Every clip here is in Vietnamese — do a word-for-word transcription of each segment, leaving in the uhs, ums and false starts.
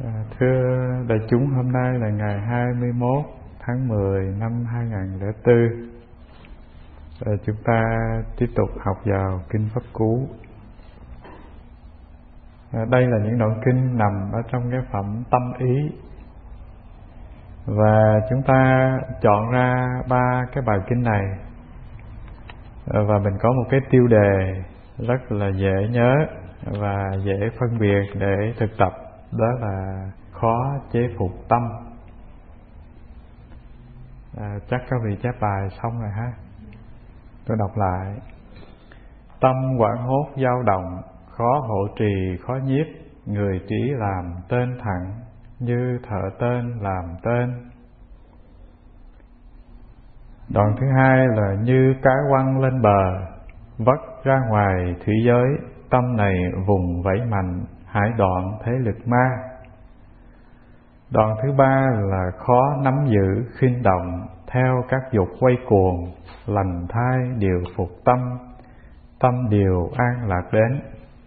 À, thưa đại chúng, hôm nay là ngày hai mươi mốt tháng mười năm hai nghìn không trăm lẻ bốn. À, chúng ta tiếp tục học vào Kinh Pháp Cú. À, đây là những đoạn kinh nằm ở trong cái phẩm Tâm Ý. Và chúng ta chọn ra ba cái bài kinh này. À, và mình có một cái tiêu đề rất là dễ nhớ và dễ phân biệt để thực tập. Đó là khó chế phục tâm. À, chắc các vị chép bài xong rồi ha. Tôi đọc lại. Tâm quảng hốt dao động, khó hộ trì khó nhiếp. Người trí làm tên thẳng, như thợ tên làm tên. Đoạn thứ hai là như cá quăng lên bờ, vất ra ngoài thủy giới. Tâm này vùng vẫy mạnh, hải đoạn thế lực ma. Đoạn thứ ba là khó nắm giữ khinh động, theo các dục quay cuồng. Lành thai điều phục tâm, tâm điều an lạc đến.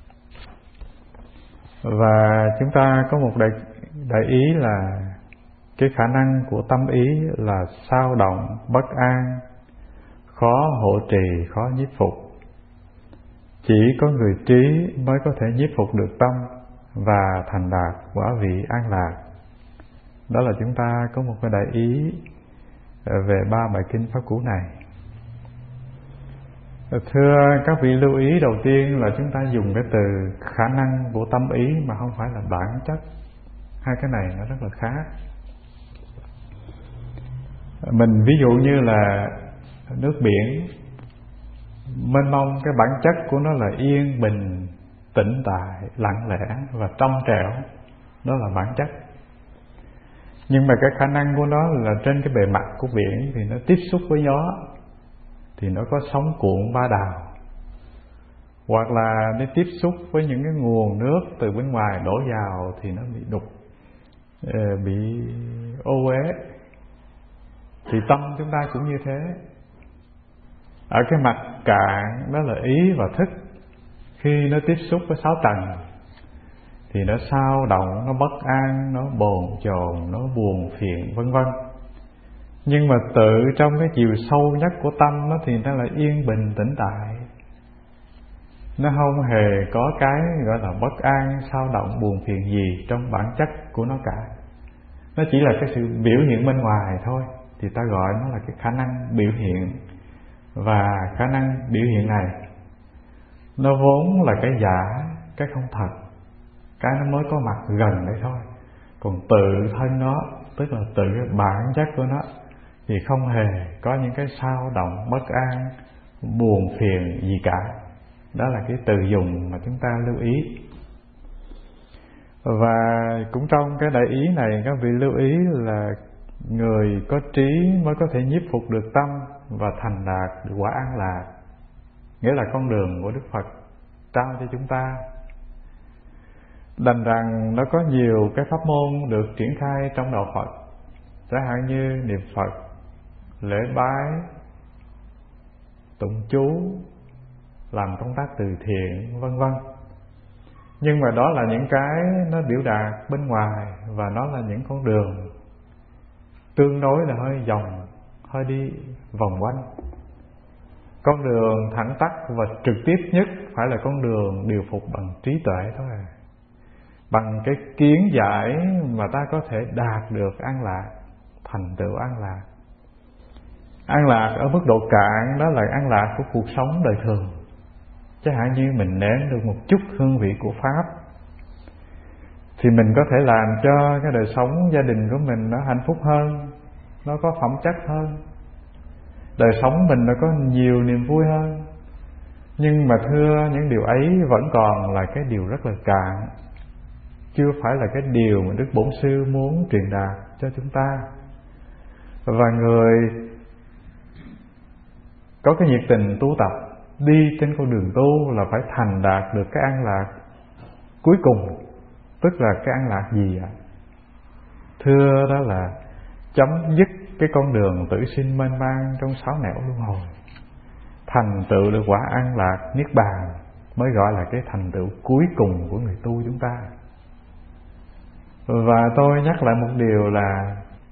Và chúng ta có một đại, đại ý là cái khả năng của tâm ý là xao động, bất an, khó hộ trì, khó nhiếp phục. Chỉ có người trí mới có thể nhiếp phục được tâm và thành đạt quả vị an lạc. Đó là chúng ta có một cái đại ý về ba bài kinh Pháp Cú này. Thưa các vị, lưu ý đầu tiên là chúng ta dùng cái từ khả năng của tâm ý mà không phải là bản chất. Hai cái này nó rất là khác. Mình ví dụ như là nước biển mênh mông, cái bản chất của nó là yên bình, tĩnh tại, lặng lẽ và trong trẻo. Đó là bản chất. Nhưng mà cái khả năng của nó là trên cái bề mặt của biển thì nó tiếp xúc với gió thì nó có sóng cuộn ba đào, hoặc là nó tiếp xúc với những cái nguồn nước từ bên ngoài đổ vào thì nó bị đục, bị ô uế. Thì tâm chúng ta cũng như thế. Ở cái mặt cạn đó là ý và thức, khi nó tiếp xúc với sáu tầng thì nó xao động, nó bất an, nó bồn chồn, nó buồn phiền vân vân. Nhưng mà tự trong cái chiều sâu nhất của tâm nó thì nó là yên bình tĩnh tại. Nó không hề có cái gọi là bất an, xao động, buồn phiền gì trong bản chất của nó cả. Nó chỉ là cái sự biểu hiện bên ngoài thôi, thì ta gọi nó là cái khả năng biểu hiện. Và khả năng biểu hiện này nó vốn là cái giả, cái không thật, cái nó mới có mặt gần đây thôi. Còn tự thân nó, tức là tự cái bản chất của nó, thì không hề có những cái xao động, bất an, buồn phiền gì cả. Đó là cái từ dùng mà chúng ta lưu ý. Và cũng trong cái đại ý này, các vị lưu ý là người có trí mới có thể nhiếp phục được tâm và thành đạt được quả an lạc. Nghĩa là con đường của Đức Phật trao cho chúng ta. Đành rằng nó có nhiều cái pháp môn được triển khai trong đạo Phật, chẳng hạn như niệm Phật, lễ bái, tụng chú, làm công tác từ thiện, vân vân. Nhưng mà đó là những cái nó biểu đạt bên ngoài, và nó là những con đường tương đối là hơi vòng, hơi đi vòng quanh. Con đường thẳng tắp và trực tiếp nhất phải là con đường điều phục bằng trí tuệ thôi à. Bằng cái kiến giải mà ta có thể đạt được an lạc, thành tựu an lạc. An lạc ở mức độ cạn đó là an lạc của cuộc sống đời thường. Chẳng hạn như mình nếm được một chút hương vị của Pháp thì mình có thể làm cho cái đời sống gia đình của mình nó hạnh phúc hơn, nó có phẩm chất hơn, đời sống mình nó có nhiều niềm vui hơn. Nhưng mà thưa, những điều ấy vẫn còn là cái điều rất là cạn, chưa phải là cái điều mà Đức Bổn Sư muốn truyền đạt cho chúng ta. Và người có cái nhiệt tình tu tập, đi trên con đường tu là phải thành đạt được cái an lạc cuối cùng. Tức là cái an lạc gì ạ? Thưa, đó là chấm dứt cái con đường tử sinh mênh mang trong sáu nẻo luân hồi, thành tựu được quả an lạc niết bàn, mới gọi là cái thành tựu cuối cùng của người tu chúng ta. Và tôi nhắc lại một điều là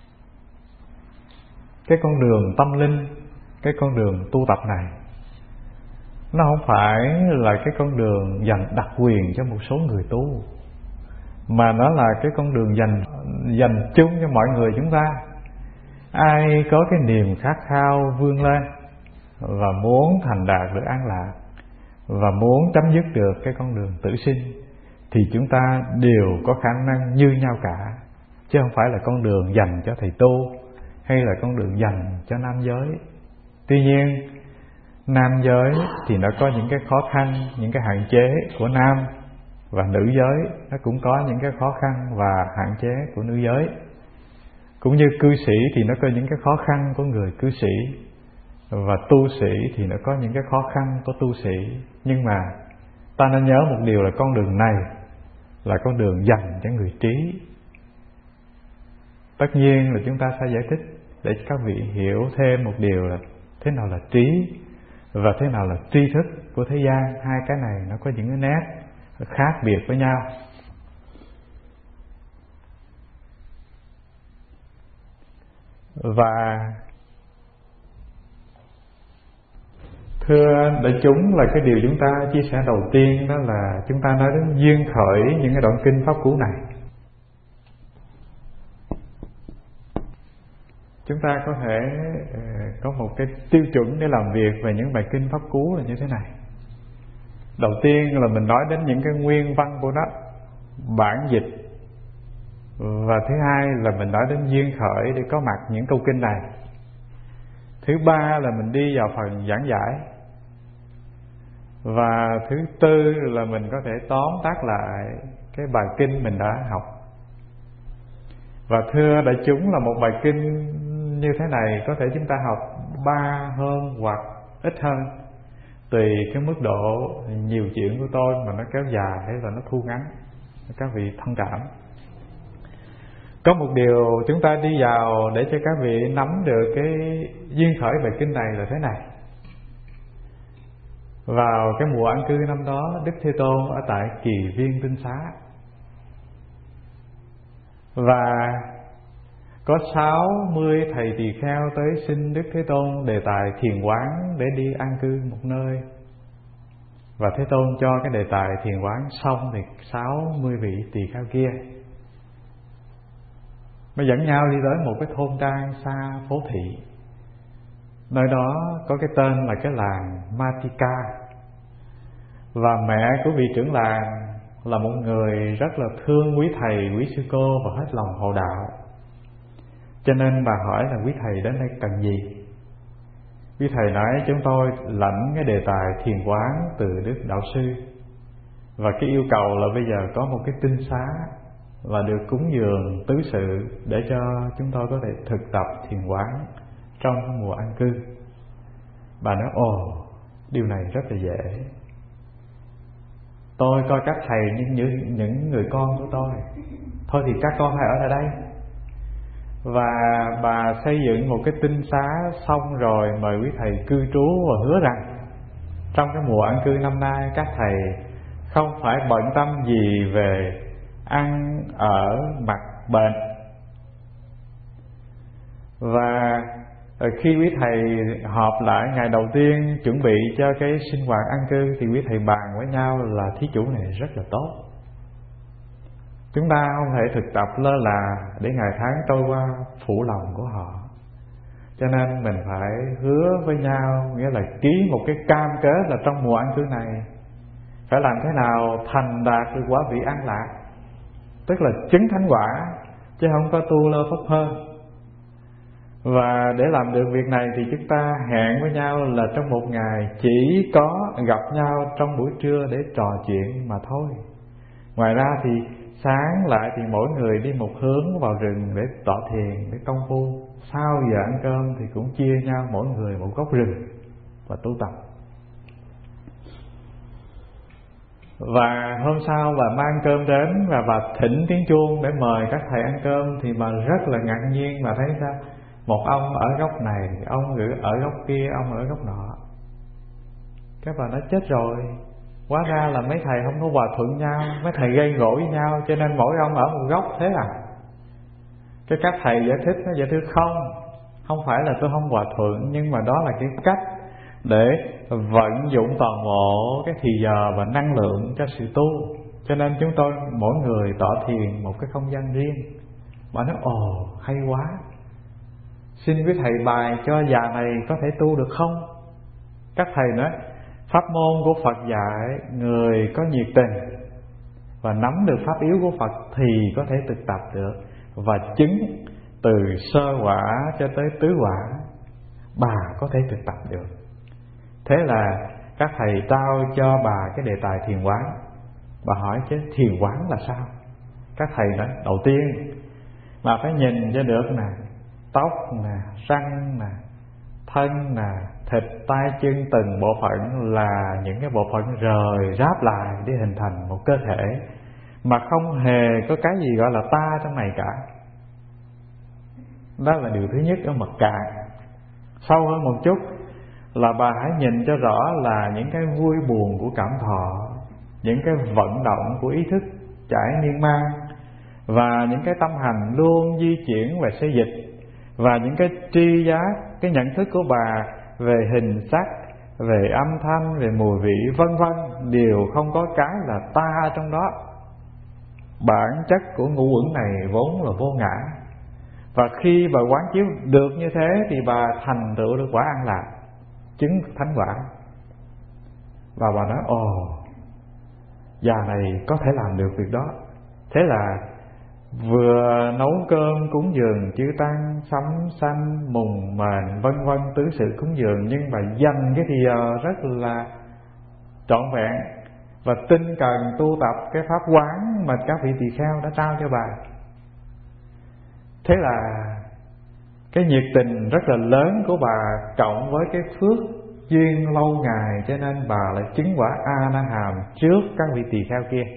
cái con đường tâm linh, cái con đường tu tập này, nó không phải là cái con đường dành đặc quyền cho một số người tu, mà nó là cái con đường dành dành chung cho mọi người chúng ta. Ai có cái niềm khát khao vươn lên và muốn thành đạt được an lạc và muốn chấm dứt được cái con đường tử sinh, thì chúng ta đều có khả năng như nhau cả, chứ không phải là con đường dành cho thầy tu hay là con đường dành cho nam giới. Tuy nhiên nam giới thì nó có những cái khó khăn, những cái hạn chế của nam, và nữ giới nó cũng có những cái khó khăn và hạn chế của nữ giới. Cũng như cư sĩ thì nó có những cái khó khăn của người cư sĩ, và tu sĩ thì nó có những cái khó khăn của tu sĩ. Nhưng mà ta nên nhớ một điều là con đường này là con đường dành cho người trí. Tất nhiên là chúng ta sẽ giải thích để cho các vị hiểu thêm một điều là thế nào là trí và thế nào là tri thức của thế gian. Hai cái này nó có những cái nét khác biệt với nhau. Và thưa đại chúng, là cái điều chúng ta chia sẻ đầu tiên đó là chúng ta nói đến duyên khởi những cái đoạn kinh pháp cú này. Chúng ta có thể có một cái tiêu chuẩn để làm việc về những bài kinh pháp cú là như thế này. Đầu tiên là mình nói đến những cái nguyên văn của nó, bản dịch. Và thứ hai là mình nói đến duyên khởi để có mặt những câu kinh này. Thứ ba là mình đi vào phần giảng giải. Và thứ tư là mình có thể tóm tắt lại cái bài kinh mình đã học. Và thưa đại chúng, là một bài kinh như thế này có thể chúng ta học ba hơn hoặc ít hơn, tùy cái mức độ nhiều chuyện của tôi mà nó kéo dài hay là nó thu ngắn. Các vị thông cảm. Có một điều chúng ta đi vào để cho các vị nắm được cái duyên khởi bài kinh này là thế này. Vào cái mùa an cư năm đó, Đức Thế Tôn ở tại Kỳ Viên Tinh Xá, và có sáu mươi thầy tỳ kheo tới xin Đức Thế Tôn đề tài thiền quán để đi an cư một nơi. Và Thế Tôn cho cái đề tài thiền quán xong thì sáu mươi vị tỳ kheo kia mới dẫn nhau đi tới một cái thôn trang xa phố thị. Nơi đó có cái tên là cái làng Matika. Và mẹ của vị trưởng làng là một người rất là thương quý thầy, quý sư cô và hết lòng hộ đạo. Cho nên bà hỏi là quý thầy đến đây cần gì? Quý thầy nói chúng tôi lãnh cái đề tài thiền quán từ Đức Đạo Sư, và cái yêu cầu là bây giờ có một cái tinh xá và được cúng dường tứ sự để cho chúng tôi có thể thực tập thiền quán trong cái mùa an cư. Bà nói ồ, điều này rất là dễ. Tôi coi các thầy như những, những người con của tôi. Thôi thì các con hãy ở lại đây. Và bà xây dựng một cái tinh xá xong rồi mời quý thầy cư trú, và hứa rằng trong cái mùa an cư năm nay các thầy không phải bận tâm gì về ăn ở mặc bệnh. Và khi quý thầy họp lại ngày đầu tiên chuẩn bị cho cái sinh hoạt an cư, thì quý thầy bàn với nhau là thí chủ này rất là tốt. Chúng ta không thể thực tập lơ là để ngày tháng trôi qua phụ lòng của họ. Cho nên mình phải hứa với nhau, nghĩa là ký một cái cam kết là trong mùa an cư này phải làm thế nào thành đạt được quả vị an lạc, tức là chứng thánh quả, chứ không có tu lơ phất hơn. Và để làm được việc này thì chúng ta hẹn với nhau là trong một ngày chỉ có gặp nhau trong buổi trưa để trò chuyện mà thôi. Ngoài ra thì sáng lại thì mỗi người đi một hướng vào rừng để tọa thiền, để công phu. Sau giờ ăn cơm thì cũng chia nhau mỗi người một góc rừng và tu tập. Và hôm sau bà mang cơm đến và bà thỉnh tiếng chuông để mời các thầy ăn cơm. Thì bà rất là ngạc nhiên, bà thấy sao một ông ở góc này, ông ở góc kia, ông ở góc nọ. Các bà nói chết rồi, Hóa ra là mấy thầy không có hòa thuận nhau, mấy thầy gây gỗ với nhau, cho nên mỗi ông ở một góc thế à. Cái các thầy giải thích nó giải thích không, không phải là tôi không hòa thuận, nhưng mà đó là cái cách để vận dụng toàn bộ cái thì giờ và năng lượng cho sự tu. Cho nên chúng tôi mỗi người tọa thiền một cái không gian riêng. Bà nói ồ hay quá, xin quý thầy bài cho già này có thể tu được không? Các thầy nói pháp môn của Phật dạy người có nhiệt tình và nắm được pháp yếu của Phật thì có thể thực tập được, và chứng từ sơ quả cho tới tứ quả bà có thể thực tập được. Thế là các thầy trao cho bà cái đề tài thiền quán. Bà hỏi chứ thiền quán là sao? Các thầy nói đầu tiên bà phải nhìn cho được nè, tóc nè, răng nè, thân nè, thịt, tay chân, từng bộ phận là những cái bộ phận rời ráp lại để hình thành một cơ thể, mà không hề có cái gì gọi là ta trong này cả. Đó là điều thứ nhất ở mặt cạn. Sâu hơn một chút là bà hãy nhìn cho rõ là những cái vui buồn của cảm thọ, những cái vận động của ý thức chảy miên man, và những cái tâm hành luôn di chuyển và xây dịch, và những cái tri giác, cái nhận thức của bà về hình sắc, về âm thanh, về mùi vị vân vân đều không có cái là ta trong đó. Bản chất của ngũ uẩn này vốn là vô ngã, và khi bà quán chiếu được như thế thì bà thành tựu được quả an lạc, chứng thánh quả. Và bà nói ồ, già này có thể làm được việc đó. Thế là vừa nấu cơm cúng dường chư tăng, sắm sanh, mùng mền vân vân tứ sự cúng dường, nhưng mà dành cái thì giờ rất là trọn vẹn và tinh cần tu tập cái pháp quán mà các vị tỳ kheo đã trao cho bà. Thế là cái nhiệt tình rất là lớn của bà cộng với cái phước duyên lâu ngày, cho nên bà lại chứng quả A Na Hàm trước các vị tỳ kheo kia.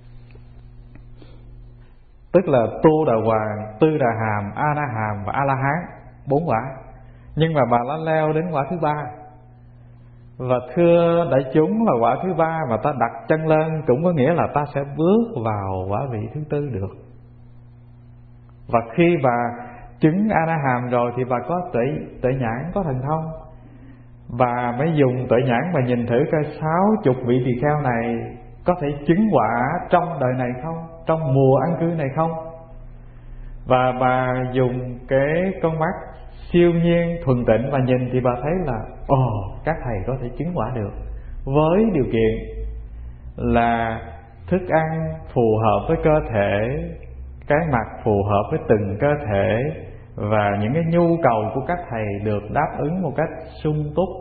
Tức là Tu Đà Hoàng, Tư Đà Hàm, A Na Hàm và A La Hán, bốn quả. Nhưng mà bà đã leo đến quả thứ ba. Và thưa đại chúng là quả thứ ba mà ta đặt chân lên cũng có nghĩa là ta sẽ bước vào quả vị thứ tư được. Và khi bà chứng A Na Hàm rồi thì bà có tuệ tuệ nhãn, có thần thông. Bà mới dùng tuệ nhãn mà nhìn thử coi sáu chục vị tỳ kheo này có thể chứng quả trong đời này không, trong mùa an cư này không. Và bà dùng cái con mắt siêu nhiên thuần tịnh và nhìn thì bà thấy là ồ, các thầy có thể chứng quả được, với điều kiện là thức ăn phù hợp với cơ thể, cái mặc phù hợp với từng cơ thể, và những cái nhu cầu của các thầy được đáp ứng một cách sung túc,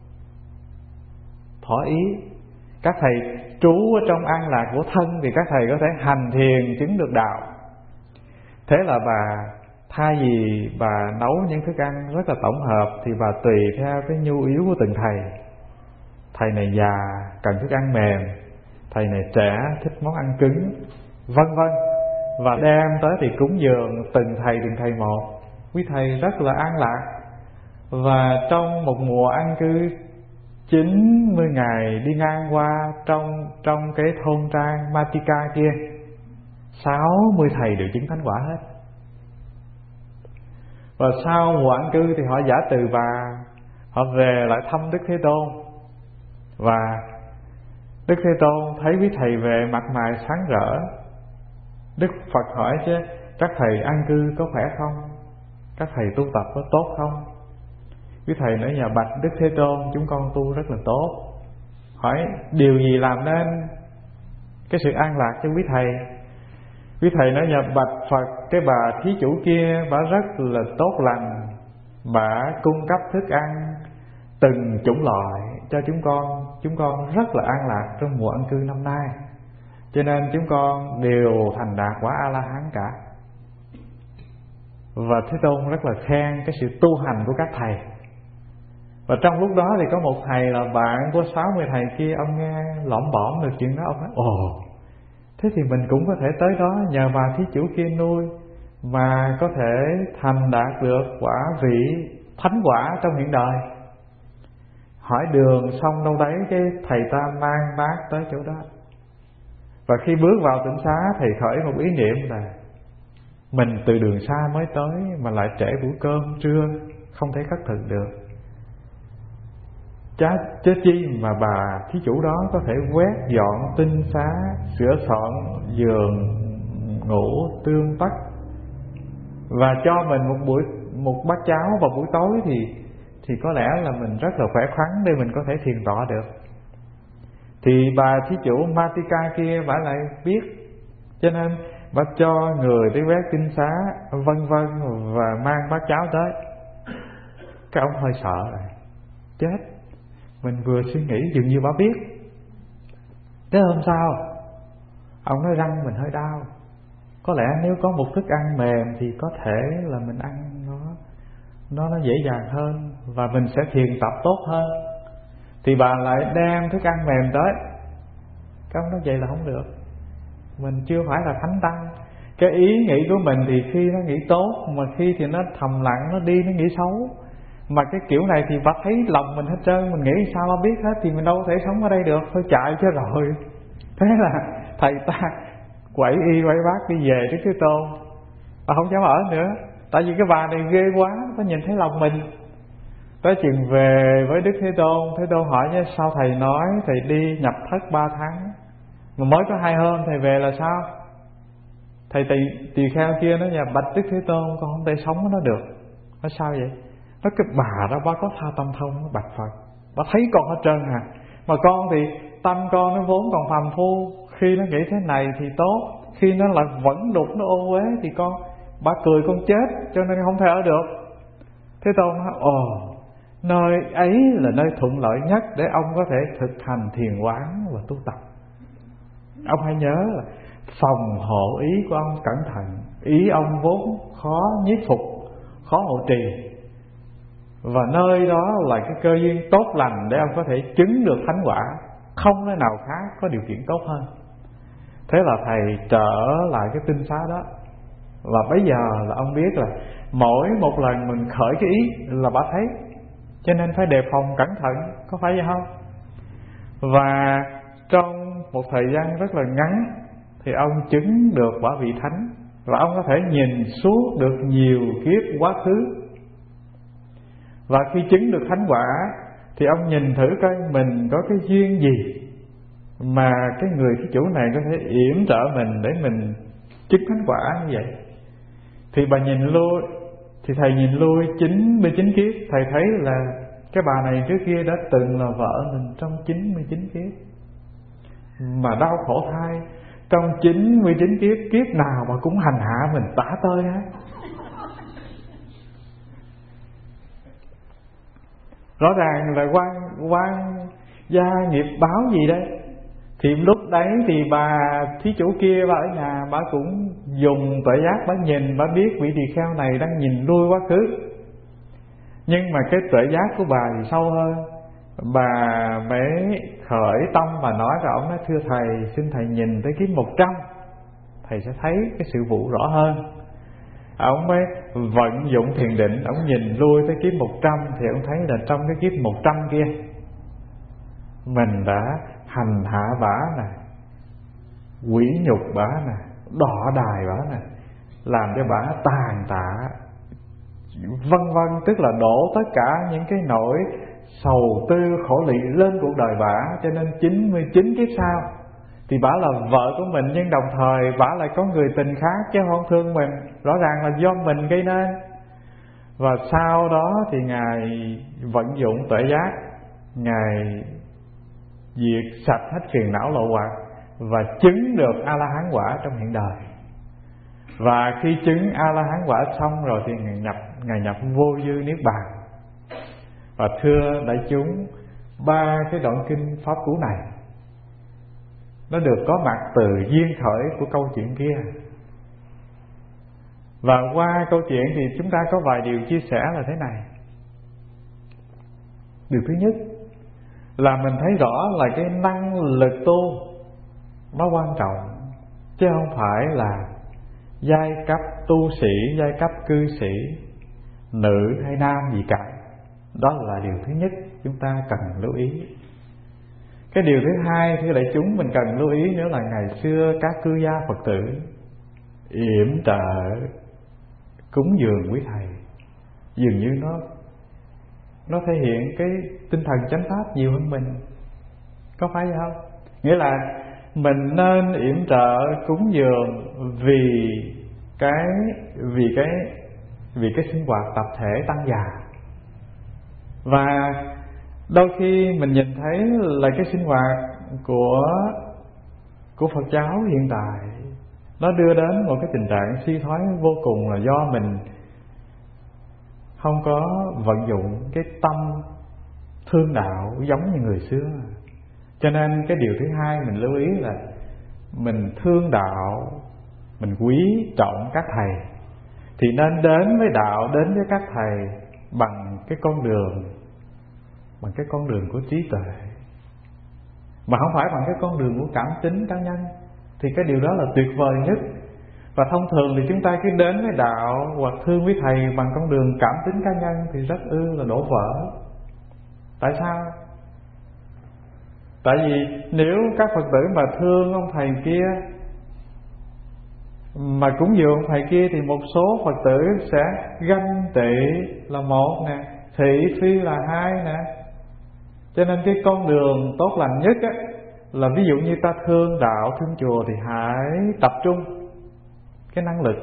thỏa ý. Các thầy trú ở trong an lạc của thân thì các thầy có thể hành thiền chứng được đạo. Thế là bà thay vì bà nấu những thức ăn rất là tổng hợp thì bà tùy theo cái nhu yếu của từng thầy. Thầy này già cần thức ăn mềm, thầy này trẻ thích món ăn cứng, vân vân. Và đem tới thì cúng dường từng thầy từng thầy một. Quý thầy rất là an lạc. Và trong một mùa an cư chín mươi ngày đi ngang qua trong trong cái thôn trang Matika kia, sáu mươi thầy đều chứng thánh quả hết. Và sau mùa an cư thì họ giả từ bà, họ về lại thăm Đức Thế Tôn. Và Đức Thế Tôn thấy quý thầy về mặt mày sáng rỡ. Đức Phật hỏi chứ các thầy an cư có khỏe không? Các thầy tu tập có tốt không? Quý thầy nói nhà bạch Đức Thế Tôn, chúng con tu rất là tốt. Hỏi điều gì làm nên cái sự an lạc cho quý thầy? Quý thầy nói nhà bạch Phật, cái bà thí chủ kia bà rất là tốt lành, bà cung cấp thức ăn từng chủng loại cho chúng con. Chúng con rất là an lạc trong mùa an cư năm nay, cho nên chúng con đều thành đạt quả A-la-hán cả. Và Thế Tôn rất là khen cái sự tu hành của các thầy. Và trong lúc đó thì có một thầy là bạn của sáu mươi thầy kia, ông nghe lỏm bỏm được chuyện đó, ông nói ồ, thế thì mình cũng có thể tới đó nhờ bà thí chủ kia nuôi mà có thể thành đạt được quả vị thánh quả trong hiện đời. hỏi đường xong đâu đấy cái thầy ta mang bát tới chỗ đó. Và khi bước vào tịnh xá, thầy khởi một ý niệm là mình từ đường xa mới tới mà lại trễ buổi cơm trưa, không thể khất thực được. Chá chớ chi mà bà thí chủ đó có thể quét dọn tinh xá, sửa soạn giường ngủ tương tất, và cho mình một buổi một bát cháo vào buổi tối thì thì có lẽ là mình rất là khỏe khoắn để mình có thể thiền tọa được. Thì bà thí chủ Matika kia bà lại biết, cho nên bà cho người đi quét tinh xá vân vân và mang bát cháo tới. Cái ông hơi sợ rồi, chết, mình vừa suy nghĩ dường như bà biết. Thế hôm sau ông nói răng mình hơi đau, có lẽ nếu có một thức ăn mềm thì có thể là mình ăn nó nó nó dễ dàng hơn và mình sẽ thiền tập tốt hơn. Thì bà lại đem thức ăn mềm tới. Cái ông nói vậy là không được, mình chưa phải là thánh tăng. Cái ý nghĩ của mình thì khi nó nghĩ tốt, mà khi thì nó thầm lặng, nó đi nó nghĩ xấu. Mà cái kiểu này thì bà thấy lòng mình hết trơn, mình nghĩ sao bà biết hết, thì mình đâu thể sống ở đây được, thôi chạy chứ rồi. Thế là thầy ta quẩy y quẩy bát đi về Đức Thế Tôn. Bà không dám ở nữa, tại vì cái bà này ghê quá, nó nhìn thấy lòng mình. Tới chừng về với Đức Thế Tôn, Thế Tôn hỏi nhé, sao thầy nói thầy đi nhập thất ba tháng mà mới có hai hôm thầy về là sao? Thầy tỳ tỳ kheo kia nó nhà bạch Đức Thế Tôn, con không thể sống với nó được. Nói sao vậy? Nói cái bà đó bà có tha tâm thông, nó bạch Phật, bà thấy con hết trơn à. Mà con thì tâm con nó vốn còn phàm phu, khi nó nghĩ thế này thì tốt, khi nó lại vẫn đục nó ô uế thì con, bà cười con chết, cho nên không thể ở được. Thế Tôn nói, ồ, nơi ấy là nơi thuận lợi nhất để ông có thể thực hành thiền quán và tu tập. Ông hãy nhớ là phòng hộ ý của ông cẩn thận. Ý ông vốn khó nhiếp phục, khó hộ trì, và nơi đó là cái cơ duyên tốt lành để ông có thể chứng được thánh quả. Không nơi nào khác có điều kiện tốt hơn. Thế là thầy trở lại cái tinh xá đó. Và bây giờ là ông biết là mỗi một lần mình khởi cái ý là bà thấy, cho nên phải đề phòng cẩn thận, có phải vậy không? Và trong một thời gian rất là ngắn thì ông chứng được quả vị thánh, và ông có thể nhìn suốt được nhiều kiếp quá khứ. Và khi chứng được thánh quả thì ông nhìn thử coi mình có cái duyên gì mà cái người cái chủ này có thể yểm trợ mình để mình chứng thánh quả như vậy. Thì bà nhìn lui, thì thầy nhìn lui chín mươi chín kiếp, thầy thấy là cái bà này trước kia đã từng là vợ mình trong chín mươi chín kiếp, mà đau khổ thai trong chín mươi chín kiếp, kiếp nào mà cũng hành hạ mình tả tơi hết. Rõ ràng là quan quan gia nghiệp báo gì đấy. Thì lúc đấy thì bà thí chủ kia, bà ở nhà, bà cũng dùng tuệ giác, bà nhìn, bà biết vị tỳ kheo này đang nhìn lui quá khứ. Nhưng mà cái tuệ giác của bà thì sâu hơn. Bà mới khởi tâm và nói với ông, nói thưa thầy, xin thầy nhìn tới kiếp một trăm, thầy sẽ thấy cái sự vụ rõ hơn. Ông mới vận dụng thiền định, ông nhìn lui tới kiếp một trăm thì ông thấy là trong cái kiếp một trăm kia mình đã hành hạ bả nè, quỷ nhục bả nè, đọ đài bả nè, làm cho bả tàn tạ vân vân, tức là đổ tất cả những cái nỗi sầu tư khổ lụy lên cuộc đời bả. Cho nên chín mươi chín kiếp sau thì bả là vợ của mình, nhưng đồng thời bả lại có người tình khác chứ không thương mình. Rõ ràng là do mình gây nên. Và sau đó thì Ngài vận dụng tuệ giác, Ngài diệt sạch hết phiền não lậu hoặc và chứng được A-la-hán quả trong hiện đời. Và khi chứng A-la-hán quả xong rồi thì Ngài nhập, Ngài nhập vô dư niết bàn. Và thưa đại chúng, ba cái đoạn kinh pháp cú này nó được có mặt từ duyên khởi của câu chuyện kia. Và qua câu chuyện thì chúng ta có vài điều chia sẻ là thế này. Điều thứ nhất là mình thấy rõ là cái năng lực tu nó quan trọng, chứ không phải là giai cấp tu sĩ, giai cấp cư sĩ, nữ hay nam gì cả. Đó là điều thứ nhất chúng ta cần lưu ý. Cái điều thứ hai thưa đại chúng mình cần lưu ý nữa là ngày xưa các cư gia Phật tử yểm trợ cúng dường quý thầy, dường như nó nó thể hiện cái tinh thần chánh pháp nhiều hơn mình, có phải vậy không? Nghĩa là mình nên yểm trợ cúng dường vì cái vì cái vì cái sinh hoạt tập thể tăng già. Và đôi khi mình nhìn thấy là cái sinh hoạt của của Phật giáo hiện tại nó đưa đến một cái tình trạng suy thoái vô cùng, là do mình không có vận dụng cái tâm thương đạo giống như người xưa. Cho nên cái điều thứ hai mình lưu ý là mình thương đạo, mình quý trọng các thầy, thì nên đến với đạo, đến với các thầy bằng cái con đường bằng cái con đường của trí tuệ, mà không phải bằng cái con đường của cảm tính cá nhân. Thì cái điều đó là tuyệt vời nhất. Và thông thường thì chúng ta cứ đến với đạo hoặc thương quý thầy bằng con đường cảm tính cá nhân thì rất ư là đổ vỡ. Tại sao? Tại vì nếu các Phật tử mà thương ông thầy kia, mà cúng dường ông thầy kia, thì một số Phật tử sẽ ganh tị là một nè, thị phi là hai nè. Cho nên cái con đường tốt lành nhất á, là ví dụ như ta thương đạo, thương chùa thì hãy tập trung cái năng lực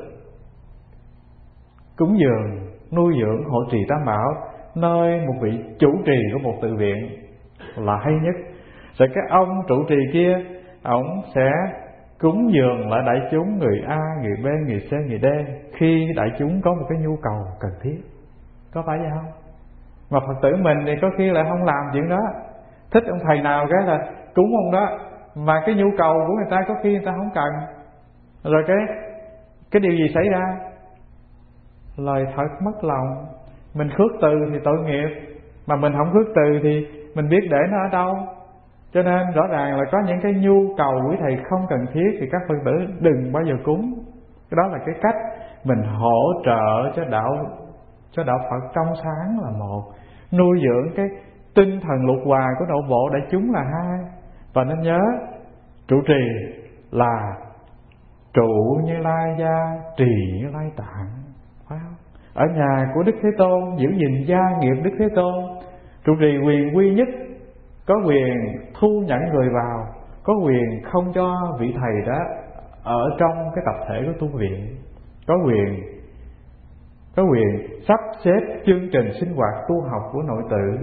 cúng dường, nuôi dưỡng, hộ trì tam bảo nơi một vị chủ trì của một tự viện là hay nhất. Rồi cái ông trụ trì kia, ông sẽ cúng dường lại đại chúng, người A, người B, người C, người D, khi đại chúng có một cái nhu cầu cần thiết. Có phải vậy không? Mà Phật tử mình thì có khi lại không làm chuyện đó. Thích ông thầy nào cái là cúng ông đó, mà cái nhu cầu của người ta có khi người ta không cần. Rồi cái cái điều gì xảy ra? Lời thật mất lòng. Mình khước từ thì tội nghiệp, mà mình không khước từ thì mình biết để nó ở đâu. Cho nên rõ ràng là có những cái nhu cầu quý thầy không cần thiết thì các Phật tử đừng bao giờ cúng. Cái đó là cái cách mình hỗ trợ cho đạo cho đạo Phật trong sáng là một, nuôi dưỡng cái tinh thần lục hòa của nội bộ đại chúng là hai. Và nên nhớ trụ trì là trụ Như Lai gia, trì Như Lai tạng, phải không? Ở nhà của Đức Thế Tôn giữ gìn gia nghiệp Đức Thế Tôn. Trụ trì quyền quy nhất, có quyền thu nhận người vào, có quyền không cho vị thầy đó ở trong cái tập thể của tu viện, có quyền có quyền sắp xếp chương trình sinh hoạt tu học của nội tự.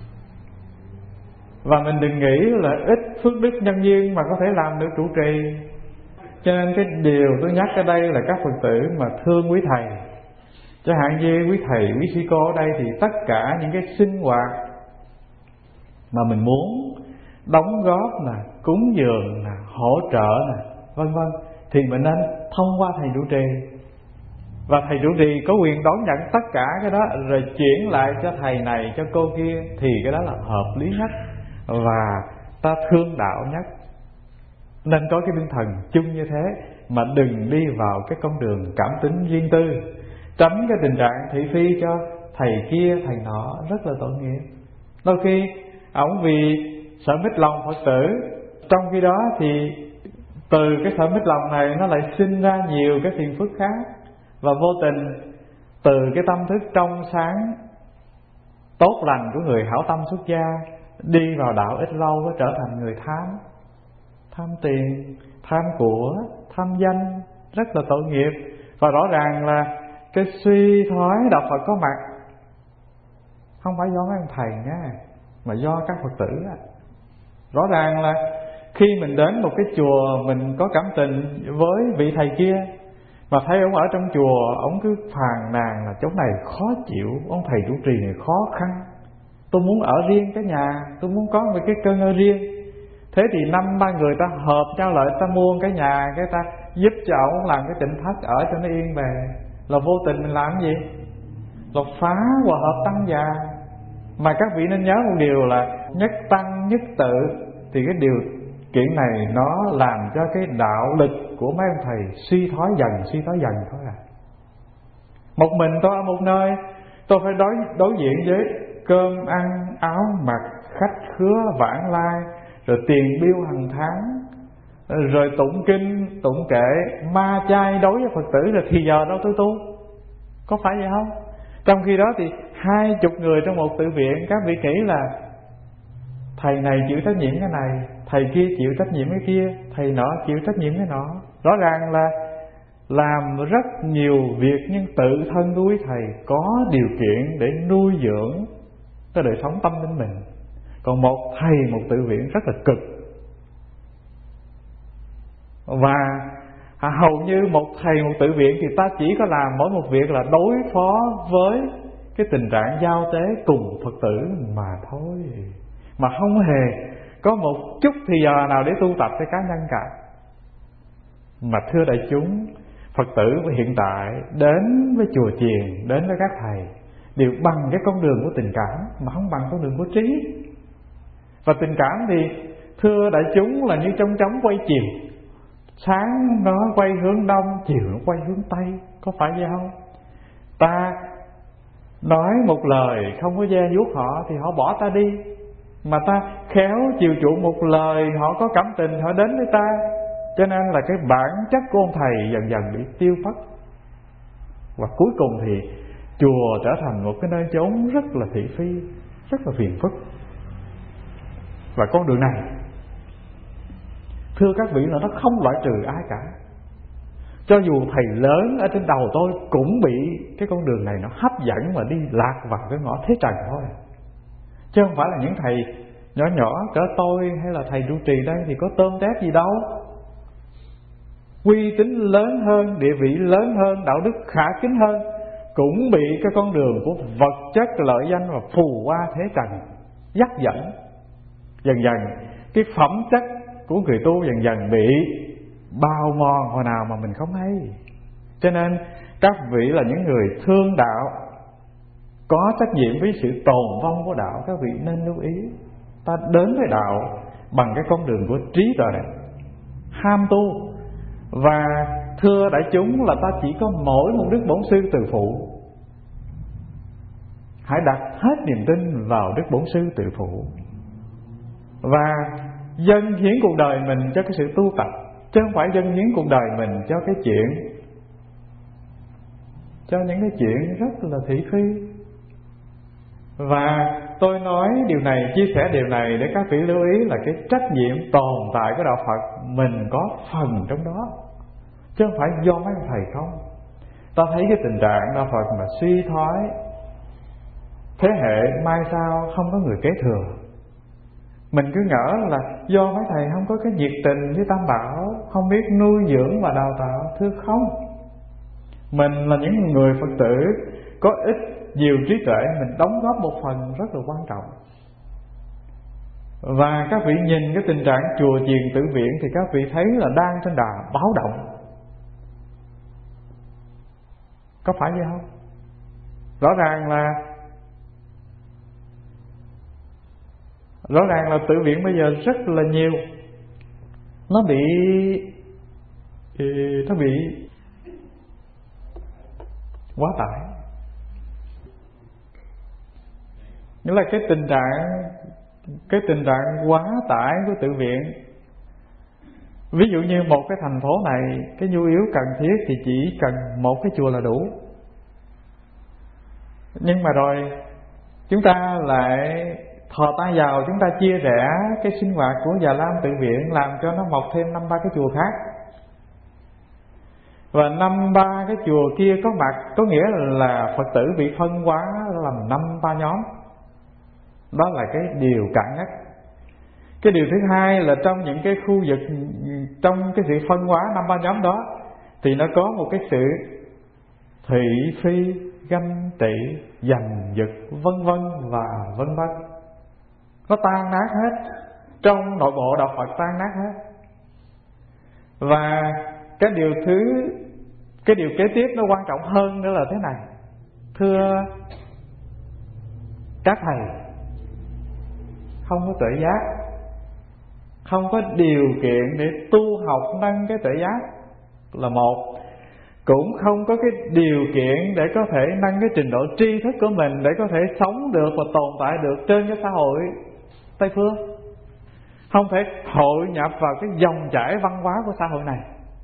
Và mình đừng nghĩ là ít phước đức nhân duyên mà có thể làm được trụ trì. Cho nên cái điều tôi nhắc ở đây là các Phật tử mà thương quý thầy, chẳng hạn như quý thầy, quý sư cô ở đây, thì tất cả những cái sinh hoạt mà mình muốn đóng góp nè, cúng dường nè, hỗ trợ nè, vân vân, thì mình nên thông qua thầy trụ trì. Và thầy trụ trì có quyền đón nhận tất cả cái đó, rồi chuyển lại cho thầy này, cho cô kia, thì cái đó là hợp lý nhất và ta thương đạo nhất. Nên có cái tinh thần chung như thế, mà đừng đi vào cái con đường cảm tính riêng tư, tránh cái tình trạng thị phi cho thầy kia thầy nọ, rất là tội nghiệp. Đôi khi ổng vì sợ mít lòng Phật tử, trong khi đó thì từ cái sợ mít lòng này nó lại sinh ra nhiều cái phiền phức khác. Và vô tình từ cái tâm thức trong sáng tốt lành của người hảo tâm xuất gia, đi vào đạo ít lâu có trở thành người tham, tham tiền, tham của, tham danh, rất là tội nghiệp. Và rõ ràng là cái suy thoái đạo Phật có mặt không phải do mấy ông thầy nha, mà do các Phật tử. Rõ ràng là khi mình đến một cái chùa, mình có cảm tình với vị thầy kia, mà thấy ông ở trong chùa, ông cứ phàn nàn là chỗ này khó chịu, ông thầy trụ trì này khó khăn, tôi muốn ở riêng cái nhà, tôi muốn có một cái cơ ngơi riêng. Thế thì năm ba người ta hợp nhau lại, ta mua cái nhà, cái ta giúp cho ông làm cái tịnh thất ở cho nó yên bề. Là vô tình mình làm gì? Là phá hòa hợp tăng già. Mà các vị nên nhớ một điều là nhất tăng nhất tự, thì cái điều kiện này nó làm cho cái đạo lực của mấy ông thầy suy thoái dần, suy thoái dần thôi à. Một mình tôi ở một nơi, tôi phải đối, đối diện với cơm ăn áo mặc, khách khứa vãng lai, rồi tiền bill hàng tháng, rồi tụng kinh tụng kệ, ma chay đối với Phật tử, rồi thì giờ đâu tôi tu. Có phải vậy không? Trong khi đó thì hai chục người trong một tự viện, các vị nghĩ là thầy này chịu trách nhiệm cái này, thầy kia chịu trách nhiệm cái kia, thầy nọ chịu trách nhiệm cái nọ. Rõ ràng là làm rất nhiều việc, nhưng tự thân của quý thầy có điều kiện để nuôi dưỡng cái đời sống tâm linh mình. Còn một thầy một tự viện rất là cực, và hầu như một thầy một tự viện thì ta chỉ có làm mỗi một việc là đối phó với cái tình trạng giao tế cùng Phật tử mà thôi, mà không hề có một chút thì giờ nào để tu tập cho cá nhân cả. Mà thưa đại chúng, Phật tử hiện tại đến với chùa chiền, đến với các thầy đều bằng cái con đường của tình cảm, mà không bằng con đường của trí. Và tình cảm thì thưa đại chúng là như trong trống quay chiều, sáng nó quay hướng đông, chiều nó quay hướng tây. Có phải vậy không? Ta nói một lời không có gieo vuốt họ thì họ bỏ ta đi, mà ta khéo chiều chuộng một lời họ có cảm tình, họ đến với ta. Cho nên là cái bản chất của ông thầy dần dần bị tiêu mất, và cuối cùng thì chùa trở thành một cái nơi chốn rất là thị phi, rất là phiền phức. Và con đường này thưa các vị là nó không loại trừ ai cả. Cho dù thầy lớn ở trên đầu tôi cũng bị cái con đường này nó hấp dẫn mà đi lạc vào cái ngõ thế trần thôi, chứ không phải là những thầy nhỏ nhỏ cỡ tôi hay là thầy trụ trì đây thì có tôm tép gì đâu. Uy tín lớn hơn, địa vị lớn hơn, đạo đức khả kính hơn, cũng bị cái con đường của vật chất, lợi danh và phù hoa thế trần dắt dẫn. Dần dần cái phẩm chất của người tu dần dần bị bao mòn hồi nào mà mình không hay. Cho nên các vị là những người thương đạo, có trách nhiệm với sự tồn vong của đạo, các vị nên lưu ý. Ta đến với đạo bằng cái con đường của trí tuệ, ham tu. Và thưa đại chúng là ta chỉ có mỗi một Đức Bổn Sư Từ Phụ. Hãy đặt hết niềm tin vào Đức Bổn Sư Từ Phụ, và dâng hiến cuộc đời mình cho cái sự tu tập, chứ không phải dâng hiến cuộc đời mình cho cái chuyện, cho những cái chuyện rất là thị phi. Và tôi nói điều này, chia sẻ điều này để các vị lưu ý là cái trách nhiệm tồn tại của đạo Phật mình có phần trong đó, chứ không phải do mấy thầy không. Ta thấy cái tình trạng đạo Phật mà suy thoái, thế hệ mai sau không có người kế thừa, mình cứ ngỡ là do mấy thầy không có cái nhiệt tình với Tam Bảo, không biết nuôi dưỡng và đào tạo. Thưa không, mình là những người Phật tử có ít nhiều trí tuệ, mình đóng góp một phần rất là quan trọng. Và các vị nhìn cái tình trạng chùa chiền tự viện thì các vị thấy là đang trên đà báo động. Có phải vậy không? Rõ ràng là Rõ ràng là tự viện bây giờ rất là nhiều, nó bị Nó bị quá tải. Nghĩa là cái tình trạng Cái tình trạng quá tải của tự viện. Ví dụ như một cái thành phố này, cái nhu yếu cần thiết thì chỉ cần một cái chùa là đủ. Nhưng mà rồi chúng ta lại thò tay vào, chúng ta chia rẽ cái sinh hoạt của Già Lam tự viện, làm cho nó mọc thêm năm ba cái chùa khác. Và năm ba cái chùa kia có mặt, có nghĩa là Phật tử bị phân hóa làm năm ba nhóm. Đó là cái điều cạn nhất. Cái điều thứ hai là trong những cái khu vực, trong cái sự phân hóa năm ba nhóm đó, thì nó có một cái sự thị phi, ganh tị, giành giật, vân vân và vân vân. Nó tan nát hết, trong nội bộ đạo Phật tan nát hết. Và cái điều thứ Cái điều kế tiếp nó quan trọng hơn nữa là thế này. Thưa các thầy, không có tuệ giác, không có điều kiện để tu học nâng cái tuệ giác là một. cũng không có cái điều kiện để có thể nâng cái trình độ tri thức của mình để có thể sống được và tồn tại được trên cái xã hội Tây phương. Không thể hội nhập vào cái dòng chảy văn hóa của xã hội này.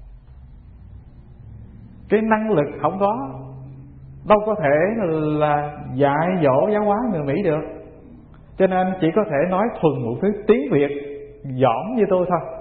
Cái năng lực không có, đâu có thể là dạy dỗ giáo hóa người Mỹ được. Cho nên chỉ có thể nói thuần một thứ tiếng Việt dỏm như tôi thôi.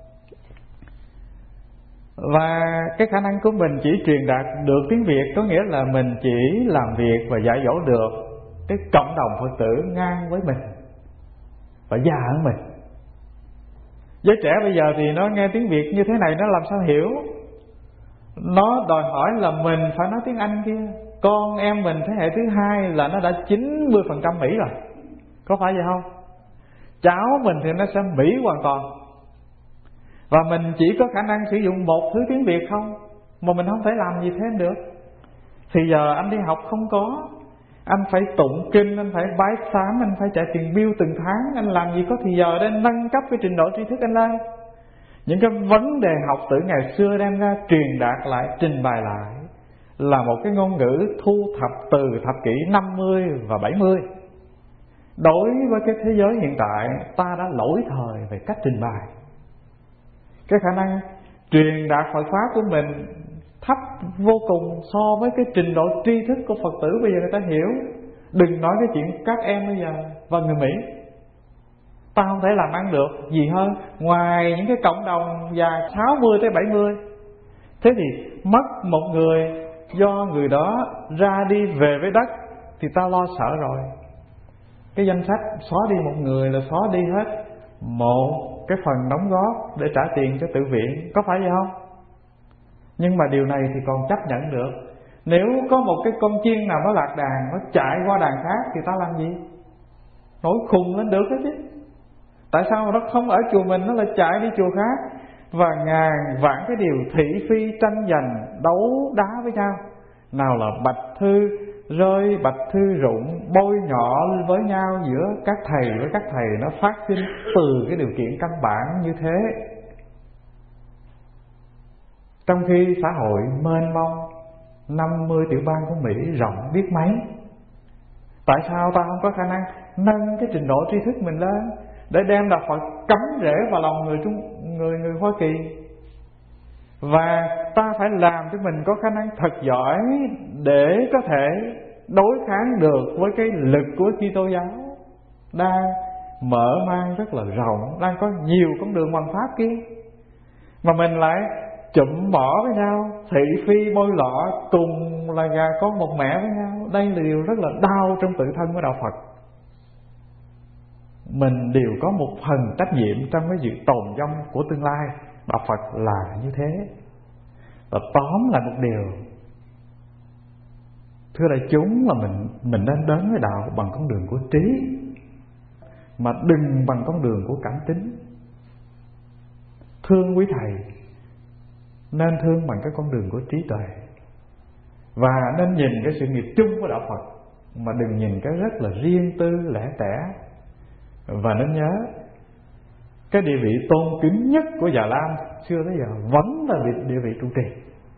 Và cái khả năng của mình chỉ truyền đạt được tiếng Việt, có nghĩa là mình chỉ làm việc và dạy dỗ được cái cộng đồng Phật tử ngang với mình và già hơn mình. Giới trẻ bây giờ thì nó nghe tiếng Việt như thế này nó làm sao hiểu. Nó đòi hỏi là mình phải nói tiếng Anh kia. Con em mình thế hệ thứ hai là nó đã chín mươi phần trăm Mỹ rồi, có phải vậy không? Cháu mình thì nó sẽ Mỹ hoàn toàn. Và mình chỉ có khả năng sử dụng một thứ tiếng Việt không, mà mình không thể làm gì thêm được. Thì giờ anh đi học không có, anh phải tụng kinh, anh phải bái sám, anh phải trả tiền bill từng tháng. Anh làm gì có thì giờ để nâng cấp cái trình độ tri thức anh lên. Những cái vấn đề học tử ngày xưa đem ra truyền đạt lại, trình bày lại là một cái ngôn ngữ thu thập từ thập kỷ năm mươi và bảy mươi. Đối với cái thế giới hiện tại, ta đã lỗi thời về cách trình bày. Cái khả năng truyền đạt Phật Pháp của mình thấp vô cùng so với cái trình độ tri thức của Phật tử bây giờ người ta hiểu. Đừng nói cái chuyện các em bây giờ và người Mỹ. Ta không thể làm ăn được gì hơn ngoài những cái cộng đồng già sáu mươi tới bảy mươi. Thế thì mất một người do người đó ra đi về với đất thì ta lo sợ rồi. Cái danh sách xóa đi một người là xóa đi hết một cái phần đóng góp để trả tiền cho tự viện, có phải vậy không? Nhưng mà điều này thì còn chấp nhận được. Nếu có một cái con chiên nào nó lạc đàn, nó chạy qua đàn khác thì ta làm gì? Nổi khùng lên được hết chứ. Tại sao mà nó không ở chùa mình, nó lại chạy đi chùa khác? Và ngàn vạn cái điều thị phi tranh giành, đấu đá với nhau. Nào là bạch thư rơi, bạch thư rụng, bôi nhọ với nhau giữa các thầy với các thầy, nó phát sinh từ cái điều kiện căn bản như thế. Trong khi xã hội mênh mông, năm mươi tiểu bang của Mỹ rộng biết mấy, tại sao ta không có khả năng nâng cái trình độ tri thức mình lên để đem đạo Phật cắm rễ vào lòng người Trung người người Hoa Kỳ? Và ta phải làm cho mình có khả năng thật giỏi để có thể đối kháng được với cái lực của Kitô giáo đang mở mang rất là rộng, đang có nhiều con đường hoằng pháp kia, mà mình lại chụm mỏ với nhau, thị phi bôi lọ, cùng là gà con một mẹ với nhau. Đây là điều rất là đau trong tự thân của đạo Phật. Mình đều có một phần trách nhiệm trong cái việc tồn vong của tương lai. Đạo Phật là như thế. Và tóm lại một điều, thưa đại chúng, là mình mình nên đến với đạo bằng con đường của trí, mà đừng bằng con đường của cảm tính. Thương quý thầy nên thương bằng cái con đường của trí tuệ, và nên nhìn cái sự nghiệp chung của đạo Phật, mà đừng nhìn cái rất là riêng tư lẻ tẻ. Và nên nhớ cái địa vị tôn kính nhất của Già Lam xưa tới giờ vẫn là địa vị trụ trì.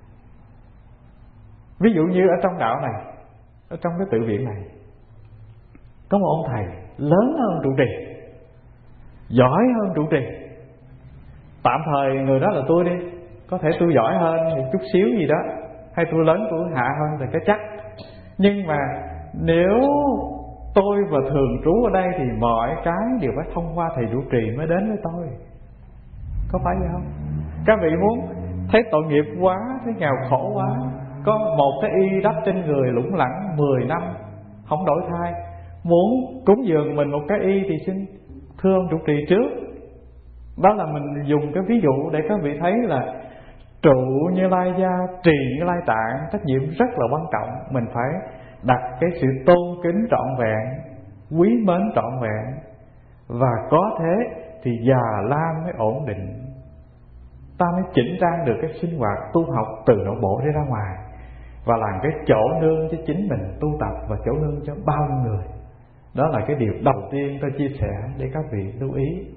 Ví dụ như ở trong đạo này, ở trong cái tự viện này, có một ông thầy lớn hơn trụ trì, giỏi hơn trụ trì. Tạm thời người đó là tôi đi, có thể tôi giỏi hơn thì chút xíu gì đó, hay tôi lớn tôi hạ hơn thì cái chắc. Nhưng mà nếu tôi và thường trú ở đây thì mọi cái đều phải thông qua thầy trụ trì mới đến với tôi, có phải vậy không? Các vị muốn thấy tội nghiệp quá, thấy nghèo khổ quá, có một cái y đắp trên người lủng lẳng mười năm không đổi thai, muốn cúng dường mình một cái y thì xin thưa ông trụ trì trước. Đó là mình dùng cái ví dụ để các vị thấy là trụ Như Lai gia, trì Như Lai tạng, trách nhiệm rất là quan trọng. Mình phải đặt cái sự tôn kính trọn vẹn, quý mến trọn vẹn, và có thế thì Già Lam mới ổn định. Ta mới chỉnh trang được cái sinh hoạt tu học từ nội bộ đi ra ngoài, và làm cái chỗ nương cho chính mình tu tập, và chỗ nương cho bao nhiêu người. Đó là cái điều đầu tiên tôi chia sẻ để các vị lưu ý.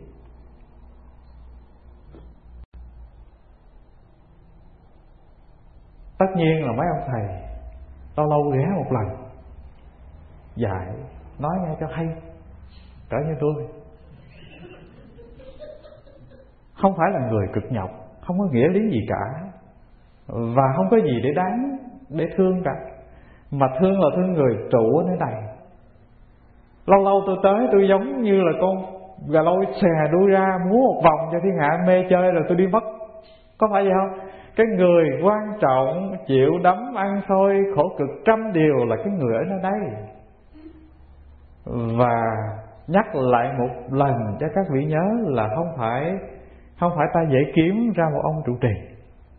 Tất nhiên là mấy ông thầy lâu lâu ghé một lần dạy, nói nghe cho hay, cỡ như tôi không phải là người cực nhọc, không có nghĩa lý gì cả, và không có gì để đáng để thương cả, mà thương là thương người trụ ở nơi này. Lâu lâu tôi tới, tôi giống như là con gà lôi xè đuôi ra múa một vòng cho thiên hạ mê chơi rồi tôi đi mất. Có phải vậy không? Cái người quan trọng chịu đấm ăn xôi khổ cực trăm điều là cái người ở nơi đây. Và nhắc lại một lần cho các vị nhớ là không phải Không phải ta dễ kiếm ra một ông trụ trì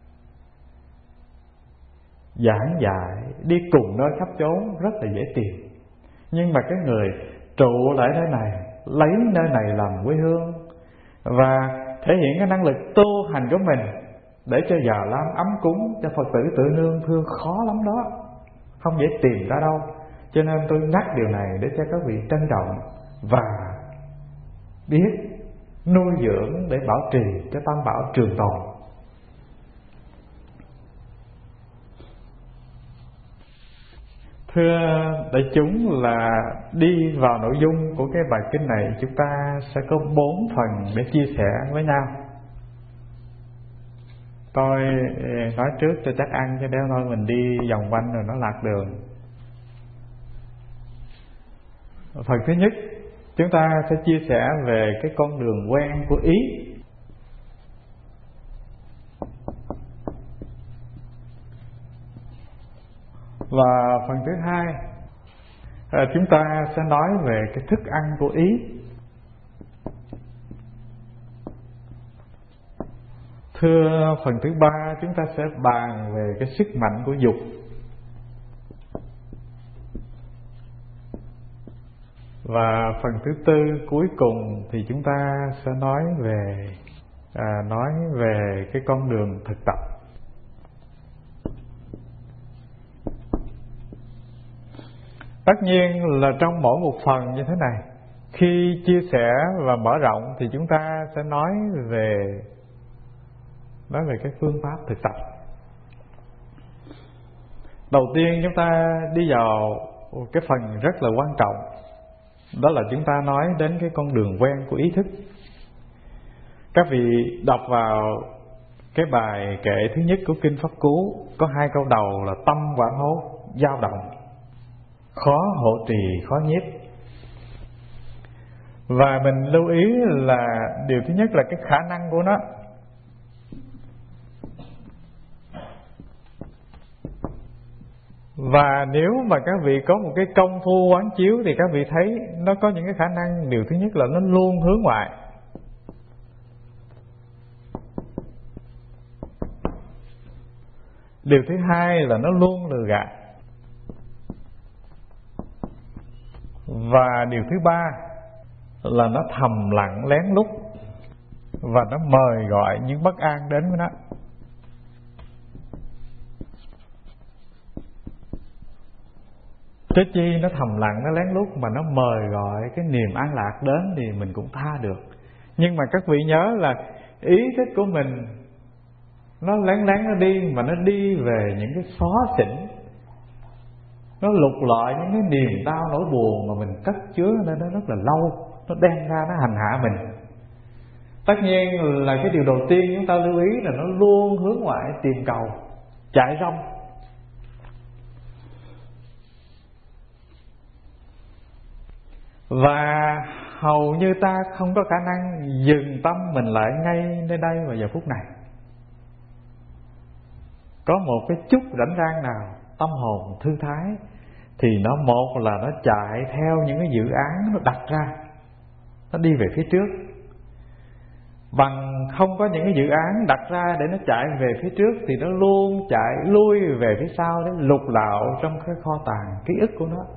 giảng dạy đi cùng nơi khắp chốn rất là dễ tìm. Nhưng mà cái người trụ lại nơi này, lấy nơi này làm quê hương và thể hiện cái năng lực tu hành của mình để cho Già Lam ấm cúng cho Phật tử tự nương thương khó lắm đó, không dễ tìm ra đâu. Cho nên tôi nhắc điều này để cho các vị trân trọng và biết nuôi dưỡng để bảo trì cho tam bảo trường tồn. Thưa đại chúng, là đi vào nội dung của cái bài kinh này, chúng ta sẽ có bốn phần để chia sẻ với nhau. Tôi nói trước cho chắc ăn, cho đéo nói mình đi vòng quanh rồi nó lạc đường. Phần thứ nhất, chúng ta sẽ chia sẻ về cái con đường quen của ý. Và phần thứ hai, chúng ta sẽ nói về cái thức ăn của ý. Thưa phần thứ ba, chúng ta sẽ bàn về cái sức mạnh của dục. Và phần thứ tư cuối cùng thì chúng ta sẽ nói về à, nói về cái con đường thực tập. Tất nhiên là trong mỗi một phần như thế này, khi chia sẻ và mở rộng thì chúng ta sẽ nói về nói về cái phương pháp thực tập. Đầu tiên chúng ta đi vào cái phần rất là quan trọng, đó là chúng ta nói đến cái con đường quen của ý thức. Các vị đọc vào cái bài kệ thứ nhất của Kinh Pháp Cú, có hai câu đầu là tâm quảng hốt, dao động, khó hộ trì, khó nhiếp. Và mình lưu ý là điều thứ nhất là cái khả năng của nó. Và nếu mà các vị có một cái công phu quán chiếu thì các vị thấy nó có những cái khả năng. Điều thứ nhất là nó luôn hướng ngoại. Điều thứ hai là nó luôn lừa gạt. Và điều thứ ba là nó thầm lặng lén lút và nó mời gọi những bất an đến với nó. Chứ chi nó thầm lặng, nó lén lút mà nó mời gọi cái niềm an lạc đến thì mình cũng tha được. Nhưng mà các vị nhớ là ý thức của mình nó lén lén nó đi, mà nó đi về những cái xó xỉnh, nó lục lọi những cái niềm đau nỗi buồn mà mình cất chứa nên nó rất là lâu, nó đem ra nó hành hạ mình. Tất nhiên là cái điều đầu tiên chúng ta lưu ý là nó luôn hướng ngoại tìm cầu, chạy rong. Và hầu như ta không có khả năng dừng tâm mình lại ngay nơi đây vào giờ phút này. Có một cái chút rảnh rang nào tâm hồn thư thái thì nó một là nó chạy theo những cái dự án nó đặt ra, nó đi về phía trước. Bằng không có những cái dự án đặt ra để nó chạy về phía trước thì nó luôn chạy lui về phía sau để lục lạo trong cái kho tàng ký ức của nó.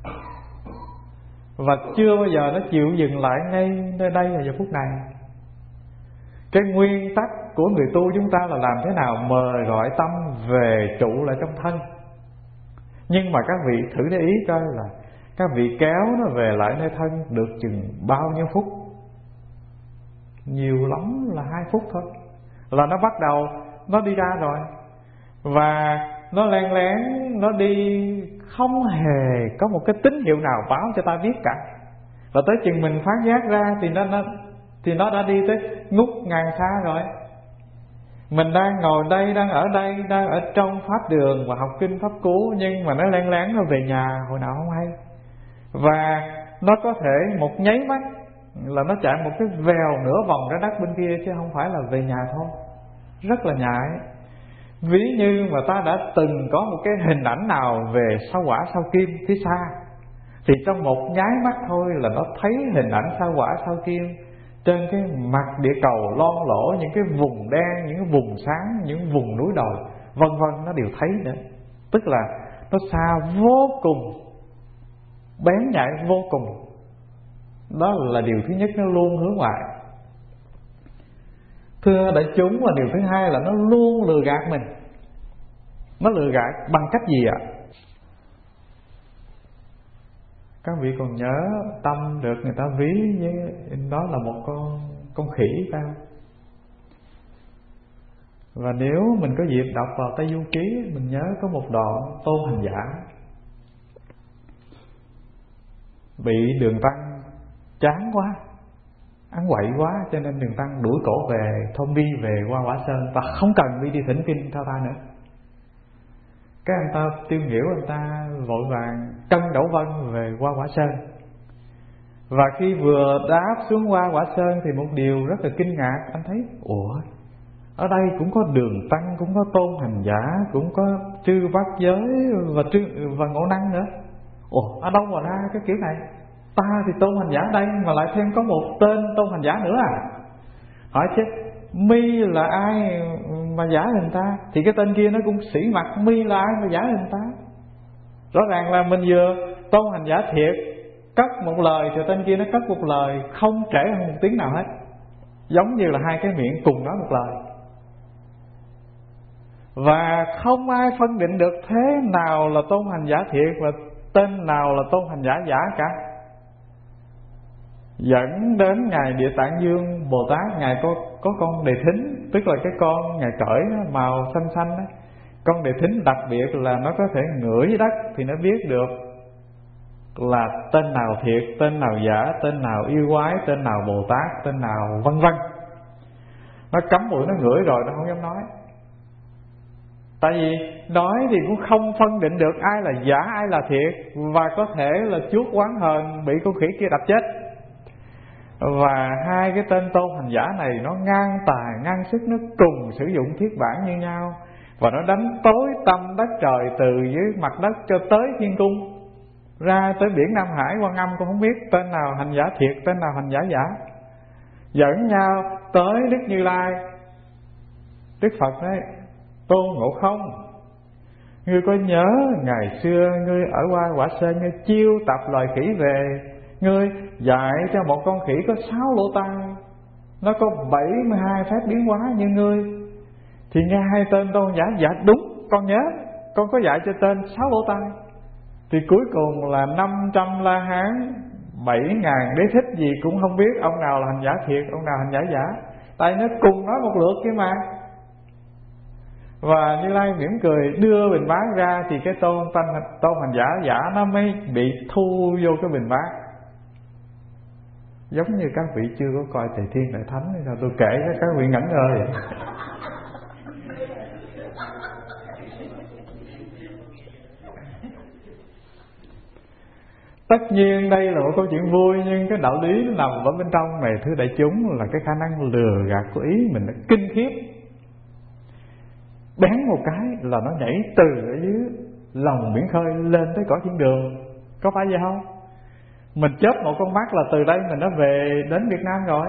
Và chưa bao giờ nó chịu dừng lại ngay nơi đây vào giờ phút này. Cái nguyên tắc của người tu chúng ta là làm thế nào mời gọi tâm về trụ lại trong thân. Nhưng mà các vị thử để ý coi là các vị kéo nó về lại nơi thân được chừng bao nhiêu phút. Nhiều lắm là hai phút thôi là nó bắt đầu nó đi ra rồi. Và nó len lén, nó đi không hề có một cái tín hiệu nào báo cho ta biết cả. Và tới chừng mình phát giác ra thì nó, nó thì nó đã đi tới ngút ngàn xa rồi. Mình đang ngồi đây, đang ở đây, đang ở trong pháp đường và học kinh pháp cú, nhưng mà nó len lén nó về nhà hồi nào không hay. Và nó có thể một nháy mắt là nó chạy một cái vèo nửa vòng trái đất bên kia, chứ không phải là về nhà thôi. Rất là nhạy. Ví như mà ta đã từng có một cái hình ảnh nào về sao Hỏa sao Kim phía xa, thì trong một nháy mắt thôi là nó thấy hình ảnh sao Hỏa sao Kim trên cái mặt địa cầu lon lỗ, những cái vùng đen, những cái vùng sáng, những vùng núi đồi vân vân, nó đều thấy nữa. Tức là nó xa vô cùng, bén nhạy vô cùng. Đó là điều thứ nhất, nó luôn hướng ngoại. Thưa đại chúng, và điều thứ hai là nó luôn lừa gạt mình. Nó lừa gạt bằng cách gì ạ? Các vị còn nhớ Tâm được người ta ví với đó là một con con khỉ phải không? Và nếu mình có dịp đọc vào Tây Du Ký, mình nhớ có một đoạn Tôn Hành Giả bị Đường Tăng chán quá, ăn quậy quá, cho nên Đường Tăng đuổi cổ về thôn Bi, về qua Quả Sơn, và không cần đi đi thỉnh kinh theo ta nữa. Cái anh ta tiêu nghỉu, anh ta vội vàng cân đổ vân về qua Quả Sơn. Và khi vừa đáp xuống qua Quả Sơn thì một điều rất là kinh ngạc, anh thấy ủa, ở đây cũng có Đường Tăng, cũng có Tôn Hành Giả, cũng có Chư Bát Giới và, chư, và Ngộ Năng nữa. Ủa, ở đâu mà ra cái kiểu này? Ta thì Tôn Hành Giả đây mà lại thêm có một tên Tôn Hành Giả nữa à? Hỏi chứ Mi là ai mà giả hình ta? Thì cái tên kia nó cũng sĩ mặt, Mi là ai mà giả hình ta? Rõ ràng là mình vừa Tôn Hành Giả thiệt cất một lời thì tên kia nó cất một lời, không trễ hơn một tiếng nào hết. Giống như là hai cái miệng cùng nói một lời. Và không ai phân định được thế nào là Tôn Hành Giả thiệt và tên nào là Tôn Hành Giả giả cả. Dẫn đến Ngài Địa Tạng Dương Bồ Tát, Ngài có, có con Đề Thính, tức là cái con Ngài cởi nó, màu xanh xanh đó. Con Đề Thính đặc biệt là nó có thể ngửi dưới đất thì nó biết được là tên nào thiệt, tên nào giả, tên nào yêu quái, tên nào Bồ Tát, tên nào vân vân. Nó cắm mũi nó ngửi rồi nó không dám nói. Tại vì nói thì cũng không phân định được ai là giả, ai là thiệt, và có thể là chuốc oán hờn bị con khỉ kia đập chết. Và hai cái tên Tôn Hành Giả này nó ngang tài ngang sức, nó cùng sử dụng thiết bản như nhau, và nó đánh tối tăm đất trời từ dưới mặt đất cho tới thiên cung, ra tới biển Nam Hải, Quan Âm cũng không biết tên nào hành giả thiệt, tên nào hành giả giả. Dẫn nhau tới Đức Như Lai. Đức Phật đấy: Tôn Ngộ Không, ngươi có nhớ ngày xưa ngươi ở qua Quả Sơn, ngươi chiêu tập loài khỉ về, ngươi dạy cho một con khỉ có sáu lỗ tai, nó có bảy mươi hai phép biến hóa như ngươi. Thì nghe hai tên Tôn giả: dạ đúng, con nhớ, con có dạy cho tên sáu lỗ tai. Thì cuối cùng là năm trăm La Hán, bảy ngàn đế thích gì cũng không biết ông nào là hành giả thiệt, ông nào hành giả giả. Tại nó cùng nói một lượt kia mà. Và Như Lai mỉm cười đưa bình bát ra, thì cái tôn tôn, tôn hành giả giả nó mới bị thu vô cái bình bát. Giống như các vị chưa có coi Thầy Thiên Đại Thánh nên sao tôi kể cho các vị ngẩn ngơ vậy. Tất nhiên đây là một câu chuyện vui, nhưng cái đạo lý nó nằm ở bên trong này, thưa đại chúng, là cái khả năng lừa gạt của ý mình nó kinh khiếp. Bén một cái là nó nhảy từ ở dưới lòng biển khơi lên tới cõi thiên đường. Có phải vậy không? Mình chớp một con mắt là từ đây mình đã về đến Việt Nam rồi.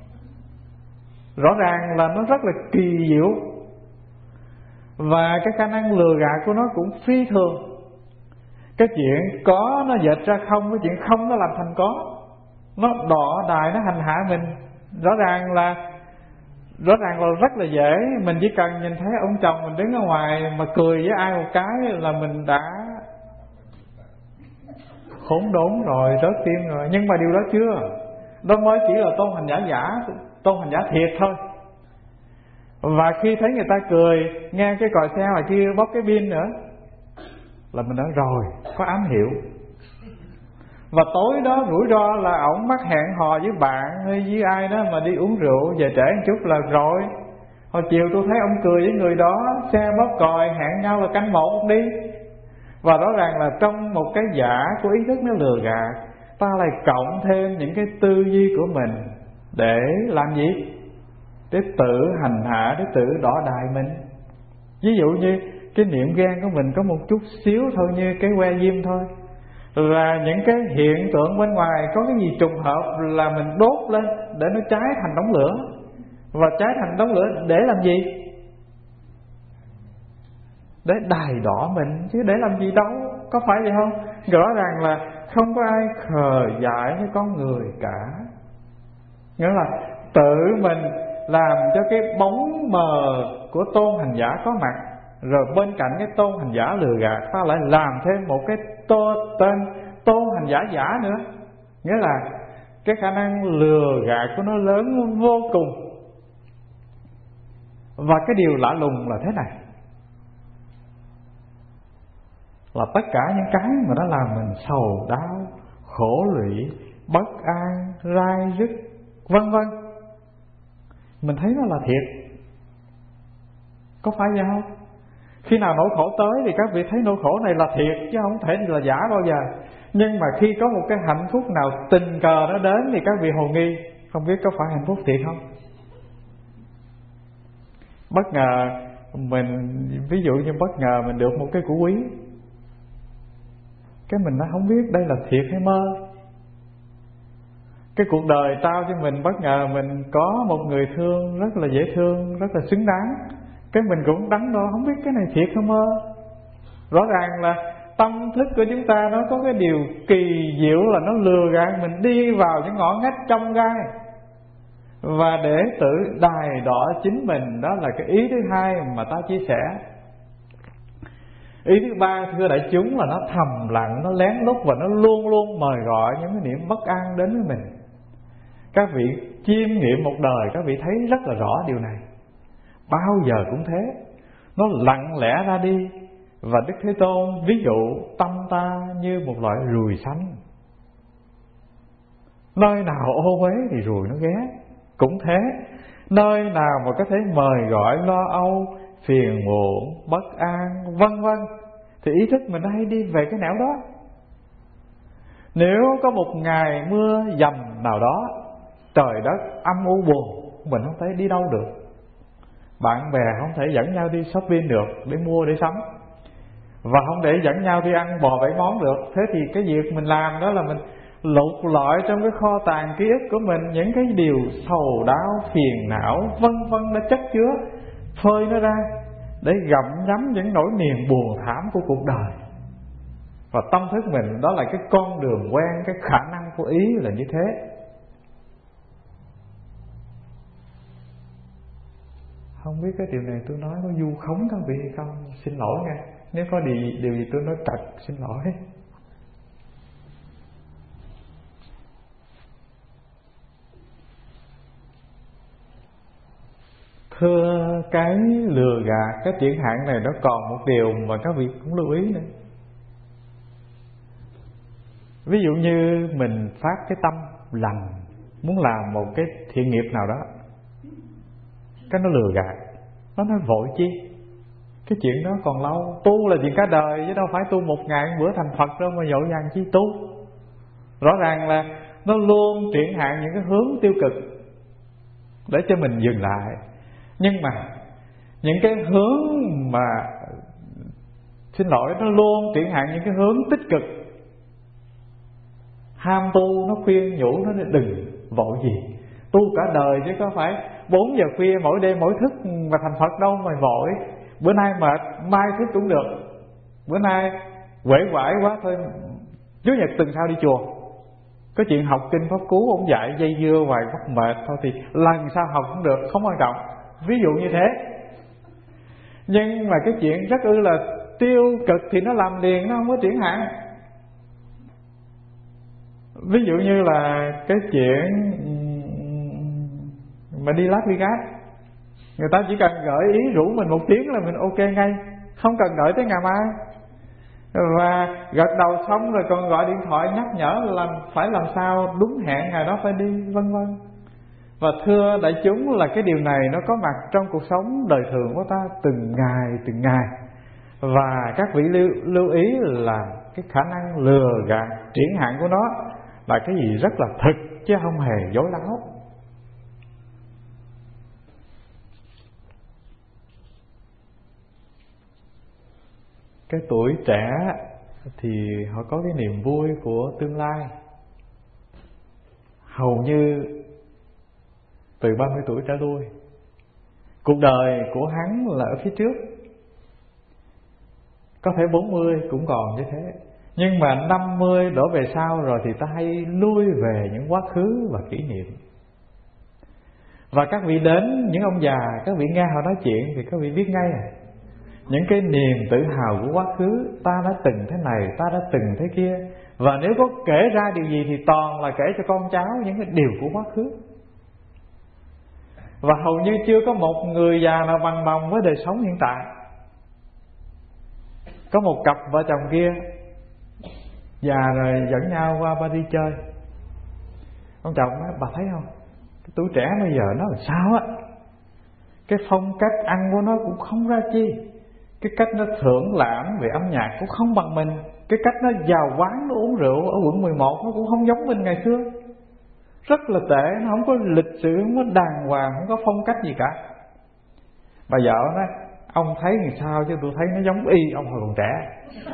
Rõ ràng là nó rất là kỳ diệu. Và cái khả năng lừa gạt của nó cũng phi thường. Cái chuyện có nó dệt ra không, cái chuyện không nó làm thành có. Nó đọ đài, nó hành hạ mình. Rõ ràng là Rõ ràng là rất là dễ. Mình chỉ cần nhìn thấy ông chồng mình đứng ở ngoài mà cười với ai một cái là mình đã khốn đốn rồi, rớt tim rồi. Nhưng mà điều đó chưa, đó mới chỉ là tôn hành giả giả, tôn hành giả thiệt thôi. Và khi thấy người ta cười, nghe cái còi xe ngoài kia bóp cái pin nữa, là mình nói rồi, có ám hiệu. Và tối đó rủi ro là ổng mắc hẹn hò với bạn hay với ai đó mà đi uống rượu, về trễ một chút là rồi. Hồi chiều tôi thấy ông cười với người đó, xe bóp còi hẹn nhau là canh một đi. Và rõ ràng là trong một cái giả của ý thức nó lừa gạt, ta lại cộng thêm những cái tư duy của mình để làm gì? Để tự hành hạ, để tự đỏ đài mình. Ví dụ như cái niệm gan của mình có một chút xíu thôi, như cái que diêm thôi, là những cái hiện tượng bên ngoài có cái gì trùng hợp là mình đốt lên để nó cháy thành đống lửa. Và cháy thành đống lửa để làm gì? Để đài đỏ mình, chứ để làm gì đâu, có phải vậy không? Rõ ràng là không có ai khờ dại với con người cả. Nghĩa là tự mình làm cho cái bóng mờ của tôn hành giả có mặt, rồi bên cạnh cái tôn hành giả lừa gạt, ta lại làm thêm một cái tô, tên tôn hành giả giả nữa. Nghĩa là cái khả năng lừa gạt của nó lớn vô cùng. Và cái điều lạ lùng là thế này, là tất cả những cái mà nó làm mình sầu đau, khổ lụy, bất an, rai rứt, vân vân, mình thấy nó là thiệt. Có phải vậy không? Khi nào nỗi khổ tới thì các vị thấy nỗi khổ này là thiệt, chứ không thể là giả bao giờ. Nhưng mà khi có một cái hạnh phúc nào tình cờ nó đến thì các vị hồ nghi, không biết có phải hạnh phúc thiệt không? Bất ngờ mình, ví dụ như bất ngờ mình được một cái củ quý, cái mình nó không biết đây là thiệt hay mơ. Cái cuộc đời trao cho mình bất ngờ mình có một người thương rất là dễ thương, rất là xứng đáng, cái mình cũng đắn đo không biết cái này thiệt hay mơ. Rõ ràng là tâm thức của chúng ta nó có cái điều kỳ diệu là nó lừa gạt mình đi vào những ngõ ngách trong gai. Và để tự đài đỏ chính mình, đó là cái ý thứ hai mà ta chia sẻ. Ý thứ ba, thưa đại chúng, là nó thầm lặng, nó lén lút và nó luôn luôn mời gọi những cái niệm bất an đến với mình. Các vị chiêm nghiệm một đời, các vị thấy rất là rõ điều này. Bao giờ cũng thế, nó lặng lẽ ra đi. Và Đức Thế Tôn ví dụ tâm ta như một loại ruồi xanh, nơi nào ô uế thì ruồi nó ghé. Cũng thế, nơi nào mà có thể mời gọi lo âu, phiền muộn, bất an, vân vân, thì ý thức mình hay đi về cái nẻo đó. Nếu có một ngày mưa dầm nào đó, trời đất âm u buồn, mình không thể đi đâu được. Bạn bè không thể dẫn nhau đi shopping được, để mua, để sắm, và không để dẫn nhau đi ăn bò bảy món được. Thế thì cái việc mình làm đó là mình lục lọi trong cái kho tàng ký ức của mình những cái điều sầu đau, phiền não, vân vân đã chất chứa, phơi nó ra để gặm nhấm những nỗi niềm buồn thảm của cuộc đời. Và tâm thức mình đó là cái con đường quen, cái khả năng của ý là như thế. Không biết cái điều này tôi nói có vu khống các vị hay không, xin lỗi nha. Nếu có điều, điều gì tôi nói trật, xin lỗi. Thưa cái lừa gạt, cái chuyển hạn này nó còn một điều mà các vị cũng lưu ý nữa. Ví dụ như mình phát cái tâm lành, muốn làm một cái thiện nghiệp nào đó, cái nó lừa gạt, nó nói vội chi, cái chuyện đó còn lâu, tu là chuyện cả đời chứ đâu phải tu một ngày một bữa thành Phật đâu mà vội vàng chi tu. Rõ ràng là nó luôn chuyển hạn những cái hướng tiêu cực để cho mình dừng lại. Nhưng mà những cái hướng mà, xin lỗi, nó luôn chuyển hạn những cái hướng tích cực. Ham tu nó khuyên nhủ nó đừng vội gì, tu cả đời chứ có phải bốn giờ khuya mỗi đêm mỗi thức mà thành Phật đâu mà vội. Bữa nay mệt, mai thức cũng được. Bữa nay quể quải quá thôi, Chủ nhật tuần sau đi chùa. Có chuyện học kinh pháp cú ông dạy dây dưa hoài bắt mệt thôi thì lần sau học cũng được, không quan trọng. Ví dụ như thế. Nhưng mà cái chuyện rất ư là tiêu cực thì nó làm liền, nó không có chuyển hạn. Ví dụ như là cái chuyện mà đi Las Vegas, Người ta chỉ cần gợi ý rủ mình một tiếng là mình ok ngay, không cần đợi tới ngày mai. Và gật đầu xong rồi còn gọi điện thoại nhắc nhở làm phải làm sao đúng hẹn ngày đó phải đi, vân vân. Và thưa đại chúng là cái điều này nó có mặt trong cuộc sống đời thường của ta từng ngày từng ngày. Và các vị lưu, lưu ý là cái khả năng lừa gạt triển hạn của nó là cái gì rất là thực chứ không hề dối láo. Cái tuổi trẻ thì họ có cái niềm vui của tương lai. Hầu như từ ba mươi tuổi trở lui, cuộc đời của hắn là ở phía trước. Có thể bốn mươi cũng còn như thế, nhưng mà năm mươi đổ về sau rồi thì ta hay lui về những quá khứ và kỷ niệm. Và các vị đến những ông già, các vị nghe họ nói chuyện thì các vị biết ngay à, những cái niềm tự hào của quá khứ. Ta đã từng thế này, ta đã từng thế kia. Và nếu có kể ra điều gì thì toàn là kể cho con cháu những cái điều của quá khứ. Và hầu như chưa có một người già nào bằng lòng với đời sống hiện tại. Có một cặp vợ chồng kia già rồi dẫn nhau qua ba đi chơi. Ông chồng nói, bà thấy không, cái tuổi trẻ bây giờ nó làm sao á, cái phong cách ăn của nó cũng không ra chi, cái cách nó thưởng lãm về âm nhạc cũng không bằng mình, cái cách nó vào quán nó uống rượu ở quận mười một nó cũng không giống mình ngày xưa. Rất là tệ, nó không có lịch sự, không có đàng hoàng, không có phong cách gì cả. Bà vợ nói, ông thấy thì sao chứ tôi thấy nó giống y ông hồi còn trẻ.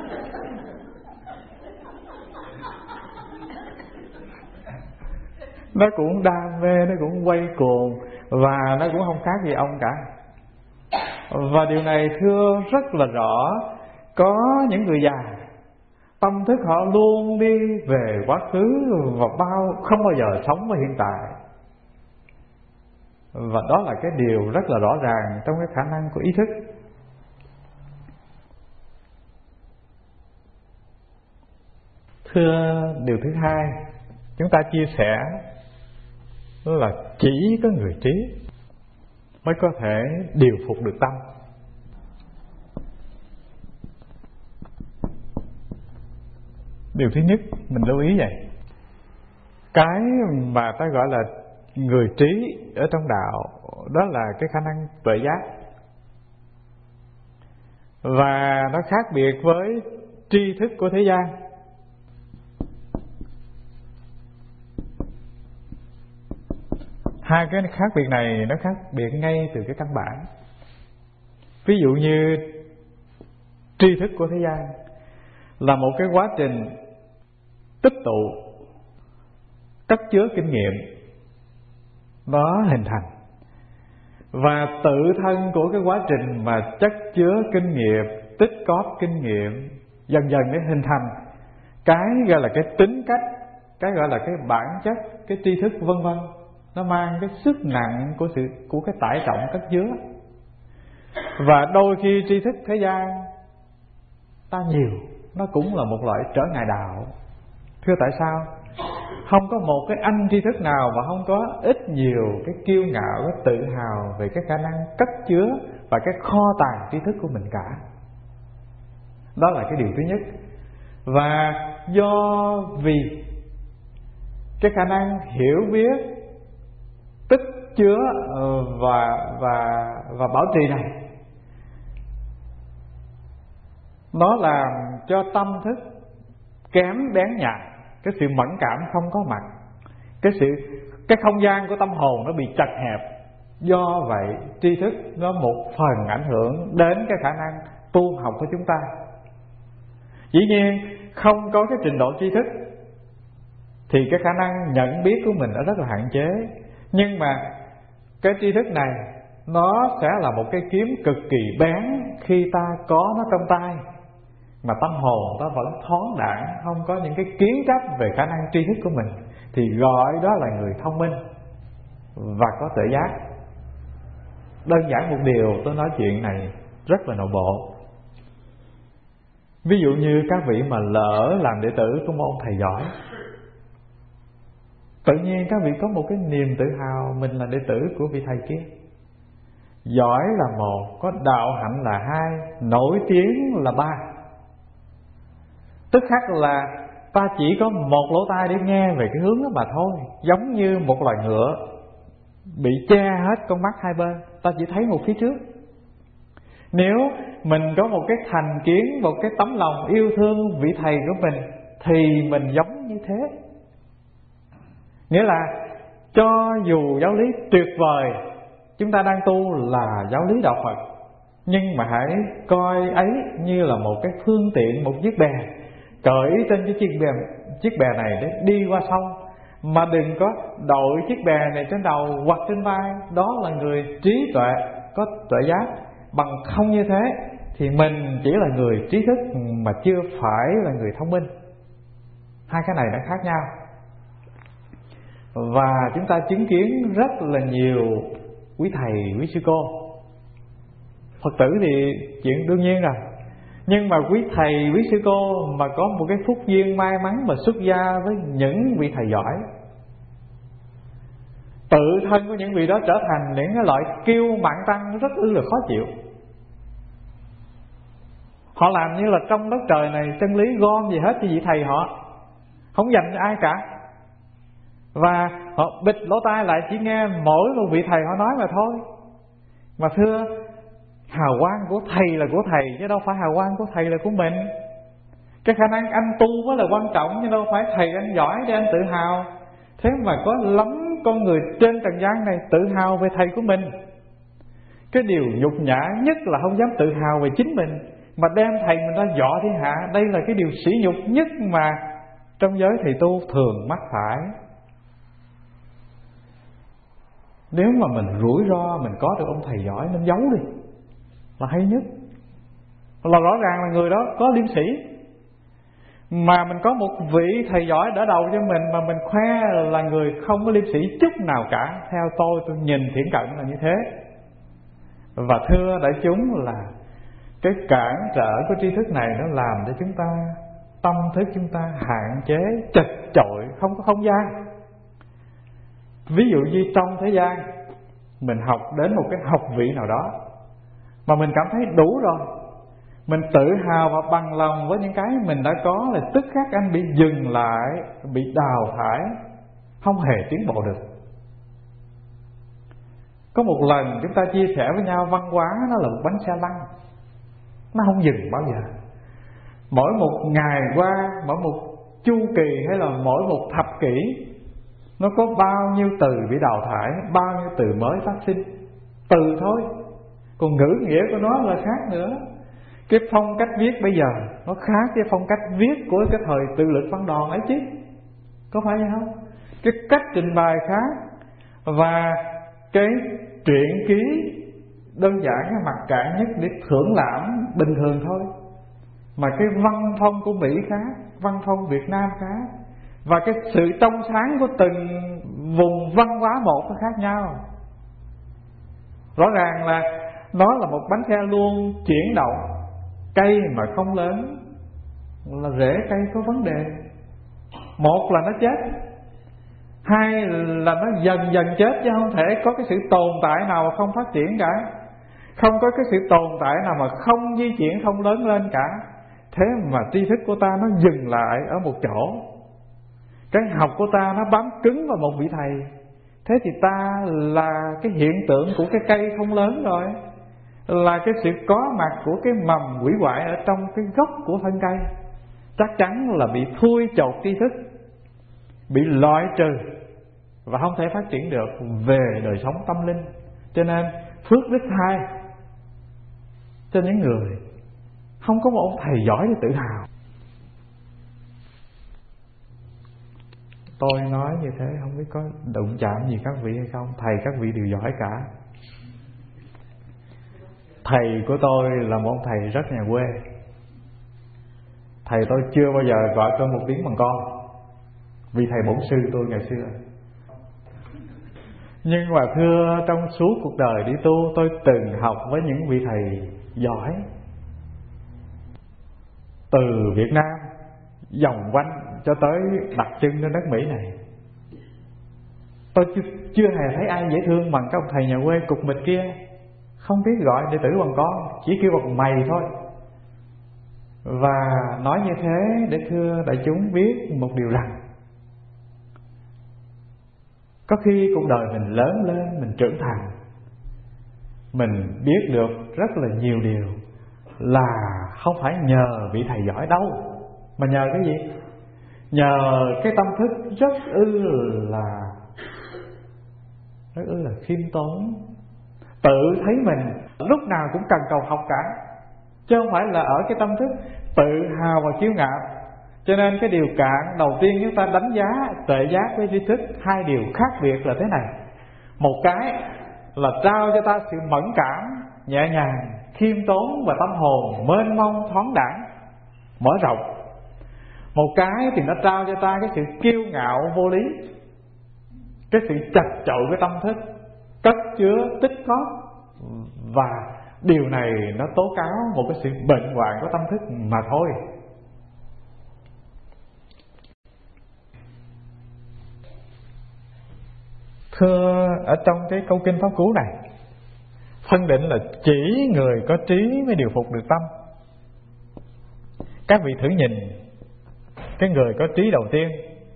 Nó cũng đam mê, nó cũng quay cuồng và nó cũng không khác gì ông cả. Và điều này thưa rất là rõ, có những người già tâm thức họ luôn đi về quá khứ và bao không bao giờ sống với hiện tại. Và đó là cái điều rất là rõ ràng trong cái khả năng của ý thức. Thưa điều thứ hai, chúng ta chia sẻ là chỉ có người trí mới có thể điều phục được tâm. Điều thứ nhất mình lưu ý vậy, cái mà ta gọi là người trí ở trong đạo đó là cái khả năng tuệ giác. Và nó khác biệt với tri thức của thế gian. Hai cái khác biệt này nó khác biệt ngay từ cái căn bản. Ví dụ như tri thức của thế gian là một cái quá trình tích tụ, cất chứa kinh nghiệm, nó hình thành. Và tự thân của cái quá trình mà chất chứa kinh nghiệm, tích cóp kinh nghiệm dần dần để hình thành cái gọi là cái tính cách, cái gọi là cái bản chất, cái tri thức vân vân. Nó mang cái sức nặng của sự của cái tải trọng cất chứa. Và đôi khi tri thức thế gian ta nhiều, nó cũng là một loại trở ngại đạo. Thưa tại sao? Không có một cái anh tri thức nào mà không có ít nhiều cái kiêu ngạo, cái tự hào về cái khả năng cất chứa và cái kho tàng tri thức của mình cả. Đó là cái điều thứ nhất. Và do vì cái khả năng hiểu biết, tích chứa và và và bảo trì này, nó làm cho tâm thức kém bén nhạy, cái sự mẫn cảm không có mặt, cái sự cái không gian của tâm hồn nó bị chật hẹp. Do vậy tri thức nó một phần ảnh hưởng đến cái khả năng tu học của chúng ta. Dĩ nhiên không có cái trình độ tri thức thì cái khả năng nhận biết của mình nó rất là hạn chế. Nhưng mà cái tri thức này nó sẽ là một cái kiếm cực kỳ bén khi ta có nó trong tay, mà tâm hồn ta vẫn thoáng đãng, không có những cái kiến chấp về khả năng tri thức của mình, thì gọi đó là người thông minh và có tuệ giác. Đơn giản một điều, tôi nói chuyện này rất là nội bộ. Ví dụ như các vị mà lỡ làm đệ tử của một ông thầy giỏi, tự nhiên các vị có một cái niềm tự hào mình là đệ tử của vị thầy kia. giỏi là một, có đạo hạnh là hai, nổi tiếng là ba. Tức khắc là ta chỉ có một lỗ tai để nghe về cái hướng đó mà thôi. Giống như một loài ngựa bị che hết con mắt hai bên, ta chỉ thấy một phía trước. Nếu mình có một cái thành kiến, một cái tấm lòng yêu thương vị thầy của mình, thì mình giống như thế. Nghĩa là cho dù giáo lý tuyệt vời chúng ta đang tu là giáo lý đạo Phật, nhưng mà hãy coi ấy như là một cái phương tiện, một chiếc bè, cởi trên cái chiếc bè, chiếc bè này để đi qua sông. Mà đừng có đội chiếc bè này trên đầu hoặc trên vai. Đó là người trí tuệ, có tuệ giác. Bằng không như thế thì mình chỉ là người trí thức mà chưa phải là người thông minh. Hai cái này nó khác nhau. Và chúng ta chứng kiến rất là nhiều quý thầy, quý sư cô. Phật tử thì chuyện đương nhiên rồi. Nhưng mà quý thầy, quý sư cô mà có một cái phúc duyên may mắn mà xuất gia với những vị thầy giỏi, tự thân của những vị đó trở thành những cái loại kiêu mạn tăng rất ư là khó chịu. Họ làm như là trong đất trời này chân lý gom gì hết cho vị thầy họ, không dành cho ai cả. Và họ bịt lỗ tai lại chỉ nghe mỗi một vị thầy họ nói mà thôi. Mà thưa, hào quang của thầy là của thầy, chứ đâu phải hào quang của thầy là của mình. Cái khả năng anh tu mới là quan trọng, chứ đâu phải thầy anh giỏi để anh tự hào. Thế mà có lắm con người trên trần gian này tự hào về thầy của mình. Cái điều nhục nhã nhất là không dám tự hào về chính mình, mà đem thầy mình ra dọ thiên hạ. Đây là cái điều sỉ nhục nhất mà trong giới thầy tu thường mắc phải. Nếu mà mình rủi ro mình có được ông thầy giỏi, nên giấu đi là hay nhất. Là rõ ràng là người đó có liêm sĩ, mà mình có một vị thầy giỏi đỡ đầu cho mình mà mình khoe là người không có liêm sĩ chút nào cả. Theo tôi, tôi nhìn thiển cận là như thế. Và thưa đại chúng là cái cản trở của tri thức này nó làm cho chúng ta, tâm thức chúng ta hạn chế, chật chội, không có không gian. Ví dụ như trong thế gian mình học đến một cái học vị nào đó mà mình cảm thấy đủ rồi, mình tự hào và bằng lòng với những cái mình đã có, là tức khắc anh bị dừng lại, bị đào thải, không hề tiến bộ được. Có một lần chúng ta chia sẻ với nhau, văn hóa nó là một bánh xe lăn, nó không dừng bao giờ. Mỗi một ngày qua, mỗi một chu kỳ hay là mỗi một thập kỷ, nó có bao nhiêu từ bị đào thải, bao nhiêu từ mới phát sinh. Từ thôi, còn ngữ nghĩa của nó là khác nữa. Cái phong cách viết bây giờ nó khác với phong cách viết của cái thời tự lực văn đoàn ấy chứ, có phải vậy không? Cái cách trình bày khác. Và cái truyện ký đơn giản, cái mặc cả nhất để thưởng lãm bình thường thôi, mà cái văn phong của Mỹ khác, văn phong Việt Nam khác. Và cái sự trong sáng của từng vùng văn hóa một nó khác nhau. Rõ ràng là nó là một bánh xe luôn chuyển động. Cây mà không lớn là rễ cây có vấn đề. Một là nó chết, hai là nó dần dần chết, chứ không thể có cái sự tồn tại nào mà không phát triển cả. Không có cái sự tồn tại nào mà không di chuyển, không lớn lên cả. Thế mà tri thức của ta nó dừng lại ở một chỗ. Cái học của ta nó bám cứng vào một vị thầy. Thế thì ta là cái hiện tượng của cái cây không lớn rồi, là cái sự có mặt của cái mầm quỷ hoại ở trong cái gốc của thân cây. Chắc chắn là bị thui chột tri thức, bị loại trừ và không thể phát triển được về đời sống tâm linh. Cho nên phước đức hai cho những người không có một ông thầy giỏi để tự hào. Tôi nói như thế không biết có đụng chạm gì các vị hay không. Thầy các vị đều giỏi cả. Thầy của tôi là một ông thầy rất nhà quê. Thầy tôi chưa bao giờ gọi tôi một tiếng bằng con, vì thầy bổn sư tôi ngày xưa. Nhưng mà thưa, trong suốt cuộc đời đi tu, tôi từng học với những vị thầy giỏi từ Việt Nam vòng quanh cho tới đặt chân trên đất Mỹ này. Tôi chưa, chưa hề thấy ai dễ thương bằng các ông thầy nhà quê cục mịch kia. không biết gọi đệ tử bằng con, chỉ kêu bằng mày thôi. Và nói như thế để thưa đại chúng biết một điều rằng, có khi cuộc đời mình lớn lên, mình trưởng thành, mình biết được rất là nhiều điều là không phải nhờ vị thầy giỏi đâu, mà nhờ cái gì? Nhờ cái tâm thức rất ư là rất ư là khiêm tốn, tự thấy mình lúc nào cũng cần cầu học cả, chứ không phải là ở cái tâm thức tự hào và kiêu ngạo. Cho nên cái điều cạn đầu tiên chúng ta đánh giá tuệ giác với tri thức, hai điều khác biệt là thế này. Một cái là trao cho ta sự mẫn cảm, nhẹ nhàng, khiêm tốn và tâm hồn mênh mông, thoáng đãng, mở rộng. Một cái thì nó trao cho ta cái sự kiêu ngạo vô lý, cái sự chật chội với tâm thức, cất chứa tích góp. Và điều này nó tố cáo một cái sự bệnh hoạn của tâm thức mà thôi. Thưa, ở trong cái câu kinh Pháp Cú này phân định là chỉ người có trí mới điều phục được tâm. Các vị thử nhìn cái người có trí đầu tiên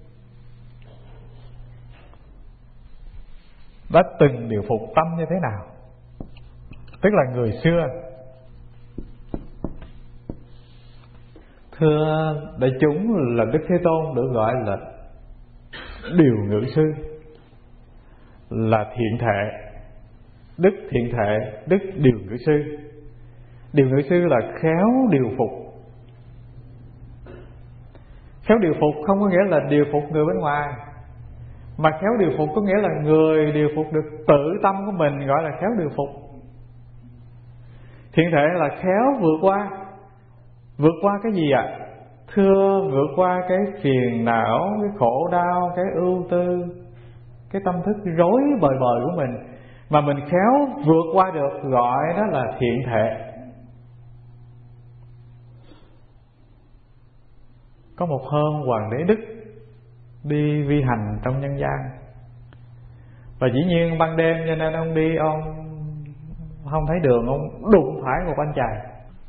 đã từng điều phục tâm như thế nào. Tức là người xưa. Thưa đại chúng, là Đức Thế Tôn được gọi là điều ngự sư, là thiện thệ, đức thiện thệ, đức điều ngự sư. Điều ngự sư là khéo điều phục. Khéo điều phục không có nghĩa là điều phục người bên ngoài, mà khéo điều phục có nghĩa là người điều phục được tự tâm của mình, gọi là khéo điều phục. Thiện thệ là khéo vượt qua. Vượt qua cái gì ạ? À? Thưa, vượt qua cái phiền não, cái khổ đau, cái ưu tư, cái tâm thức rối bời bời của mình, mà mình khéo vượt qua được, gọi đó là thiện thệ. Có một hôm Hoàng đế Đức đi vi hành trong nhân gian, và dĩ nhiên ban đêm cho nên ông đi, ông không thấy đường, ông đụng phải một anh chàng.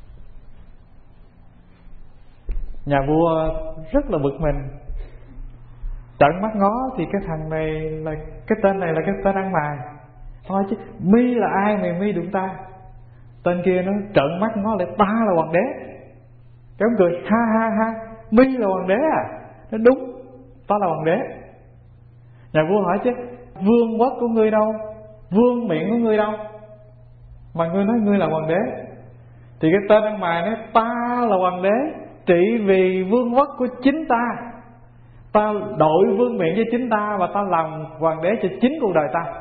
Nhà vua rất là bực mình, trợn mắt ngó thì cái thằng này là cái tên này là cái tên ăn mày. Thôi chứ mi là ai mà mi đụng ta? Tên kia nó trợn mắt ngó lại, ta là hoàng đế. Cái ông cười ha ha ha, mi là hoàng đế à? Nó đúng, ta là hoàng đế. Nhà vua hỏi chứ vương quốc của ngươi đâu, vương miện của ngươi đâu mà ngươi nói ngươi là hoàng đế? Thì cái tên ăn mày nói ta là hoàng đế trị vì vương quốc của chính ta, ta đội vương miện cho chính ta, và ta làm hoàng đế cho chính cuộc đời ta.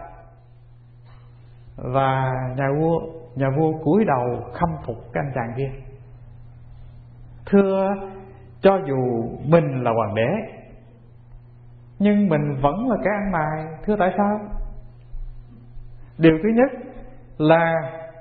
Và nhà vua nhà vua cúi đầu khâm phục cái anh chàng kia. Thưa, cho dù mình là hoàng đế nhưng mình vẫn là cái ăn mày. Thưa tại sao? Điều thứ nhất là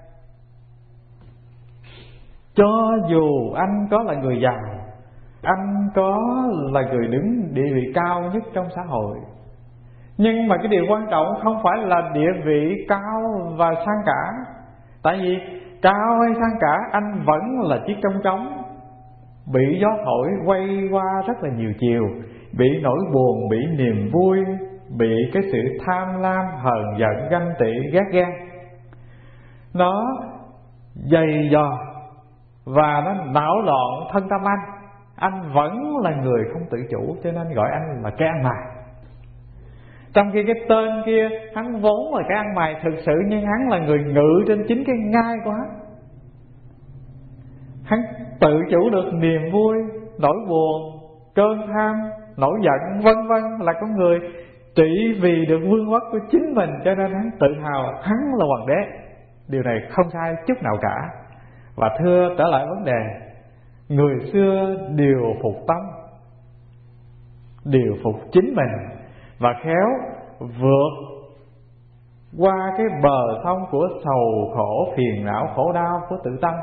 cho dù anh có là người giàu, anh có là người đứng địa vị cao nhất trong xã hội, nhưng mà cái điều quan trọng không phải là địa vị cao và sang cả. Tại vì cao hay sang cả, anh vẫn là chiếc trống trống, bị gió thổi quay qua rất là nhiều chiều, bị nỗi buồn, bị niềm vui, bị cái sự tham lam, hờn giận, ganh tị, ghét ghen, nó dày dò và nó não loạn thân tâm anh. Anh vẫn là người không tự chủ, cho nên gọi anh là cái ăn mày. Trong khi cái tên kia hắn vốn là cái ăn mày thực sự, nhưng hắn là người ngự trên chính cái ngai của hắn. Hắn tự chủ được niềm vui, nỗi buồn, cơn tham, nổi giận, vân vân, là con người trị vì được vương quốc của chính mình, cho nên hắn tự hào hắn là hoàng đế. Điều này không sai chút nào cả. Và thưa, trở lại vấn đề, người xưa điều phục tâm, điều phục chính mình, và khéo vượt qua cái bờ sông của sầu khổ, phiền não, khổ đau của tự tâm.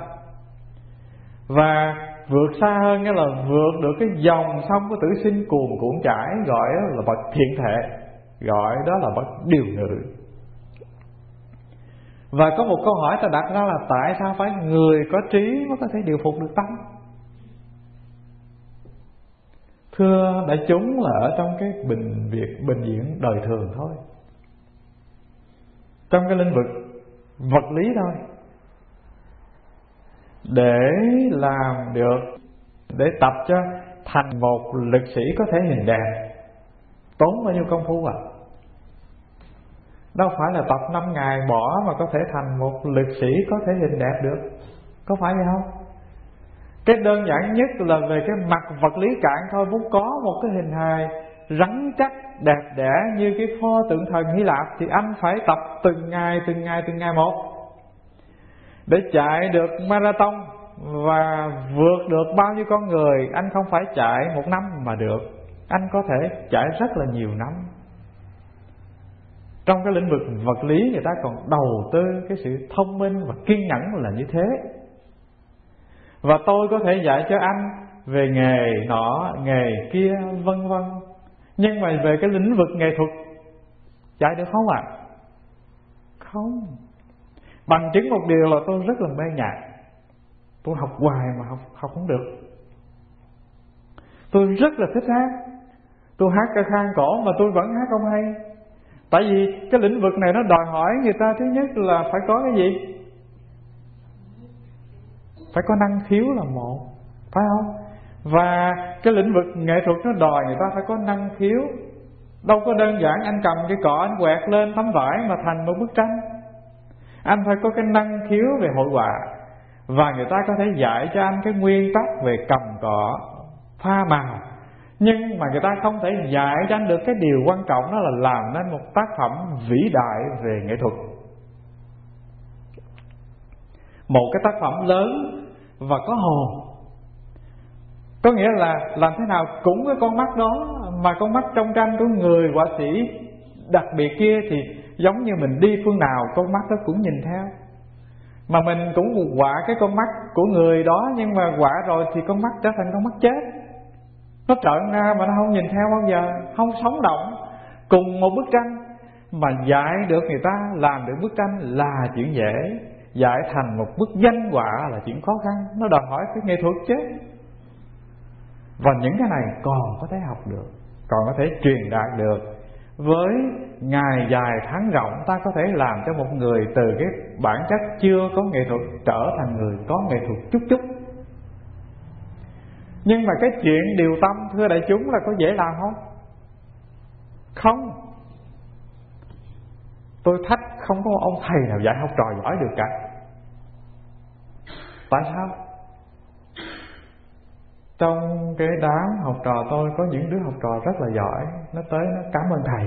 Và vượt xa hơn nghĩa là vượt được cái dòng sông của tử sinh cuồn cuộn chảy, gọi đó là bậc thiện thệ, gọi đó là bậc điều ngự. Và có một câu hỏi ta đặt ra là tại sao phải người có trí mới có thể điều phục được tâm? Thưa đại chúng, là ở trong cái bình việc bình diện đời thường thôi, trong cái lĩnh vực vật lý thôi. Để làm được, để tập cho thành một lực sĩ có thể hình đẹp, tốn bao nhiêu công phu à? Đâu phải là tập năm ngày bỏ mà có thể thành một lực sĩ có thể hình đẹp được, có phải vậy không? Cái đơn giản nhất là về cái mặt vật lý cạn thôi, muốn có một cái hình hài rắn chắc đẹp đẽ như cái pho tượng thần Hy Lạp thì anh phải tập từng ngày từng ngày từng ngày một. Để chạy được marathon và vượt được bao nhiêu con người, anh không phải chạy một năm mà được, anh có thể chạy rất là nhiều năm. Trong cái lĩnh vực vật lý, người ta còn đầu tư cái sự thông minh và kiên nhẫn là như thế. Và tôi có thể dạy cho anh về nghề nọ, nghề kia, vân vân. Nhưng mà về cái lĩnh vực nghệ thuật, dạy được không ạ? À? Không. Bằng chứng một điều là tôi rất là mê nhạc. Tôi học hoài mà học, học không được. Tôi rất là thích hát. Tôi hát ca khang cổ mà tôi vẫn hát không hay. Tại vì cái lĩnh vực này nó đòi hỏi người ta thứ nhất là phải có cái gì? Phải có năng khiếu là một, phải không? Và cái lĩnh vực nghệ thuật nó đòi người ta phải có năng khiếu. Đâu có đơn giản anh cầm cái cọ anh quẹt lên tấm vải mà thành một bức tranh. Anh phải có cái năng khiếu về hội họa. Và người ta có thể dạy cho anh cái nguyên tắc về cầm cọ, pha màu. Nhưng mà người ta không thể dạy cho anh được cái điều quan trọng, đó là làm nên một tác phẩm vĩ đại về nghệ thuật. Một cái tác phẩm lớn và có hồn. Có nghĩa là làm thế nào cũng cái con mắt đó, mà con mắt trong tranh của người họa sĩ đặc biệt kia thì giống như mình đi phương nào con mắt đó cũng nhìn theo. Mà mình cũng họa cái con mắt của người đó, nhưng mà họa rồi thì con mắt trở thành con mắt chết. Nó trợn ra mà nó không nhìn theo bao giờ, không sống động. Cùng một bức tranh mà dạy được người ta làm được bức tranh là chuyện dễ, dạy thành một bức danh họa là chuyện khó khăn. Nó đòi hỏi cái nghệ thuật chứ. Và những cái này còn có thể học được, còn có thể truyền đạt được. Với ngày dài tháng rộng, ta có thể làm cho một người từ cái bản chất chưa có nghệ thuật trở thành người có nghệ thuật chút chút. Nhưng mà cái chuyện điều tâm, thưa đại chúng, là có dễ làm không? Không. Tôi thách không có ông thầy nào dạy học trò giỏi được cả. Tại sao? Trong cái đám học trò tôi có những đứa học trò rất là giỏi. Nó tới nó cảm ơn thầy,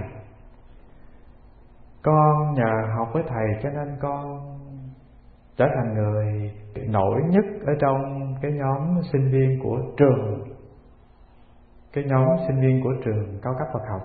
con nhờ học với thầy cho nên con trở thành người nổi nhất ở trong cái nhóm sinh viên của trường, cái nhóm sinh viên của trường cao cấp Phật học.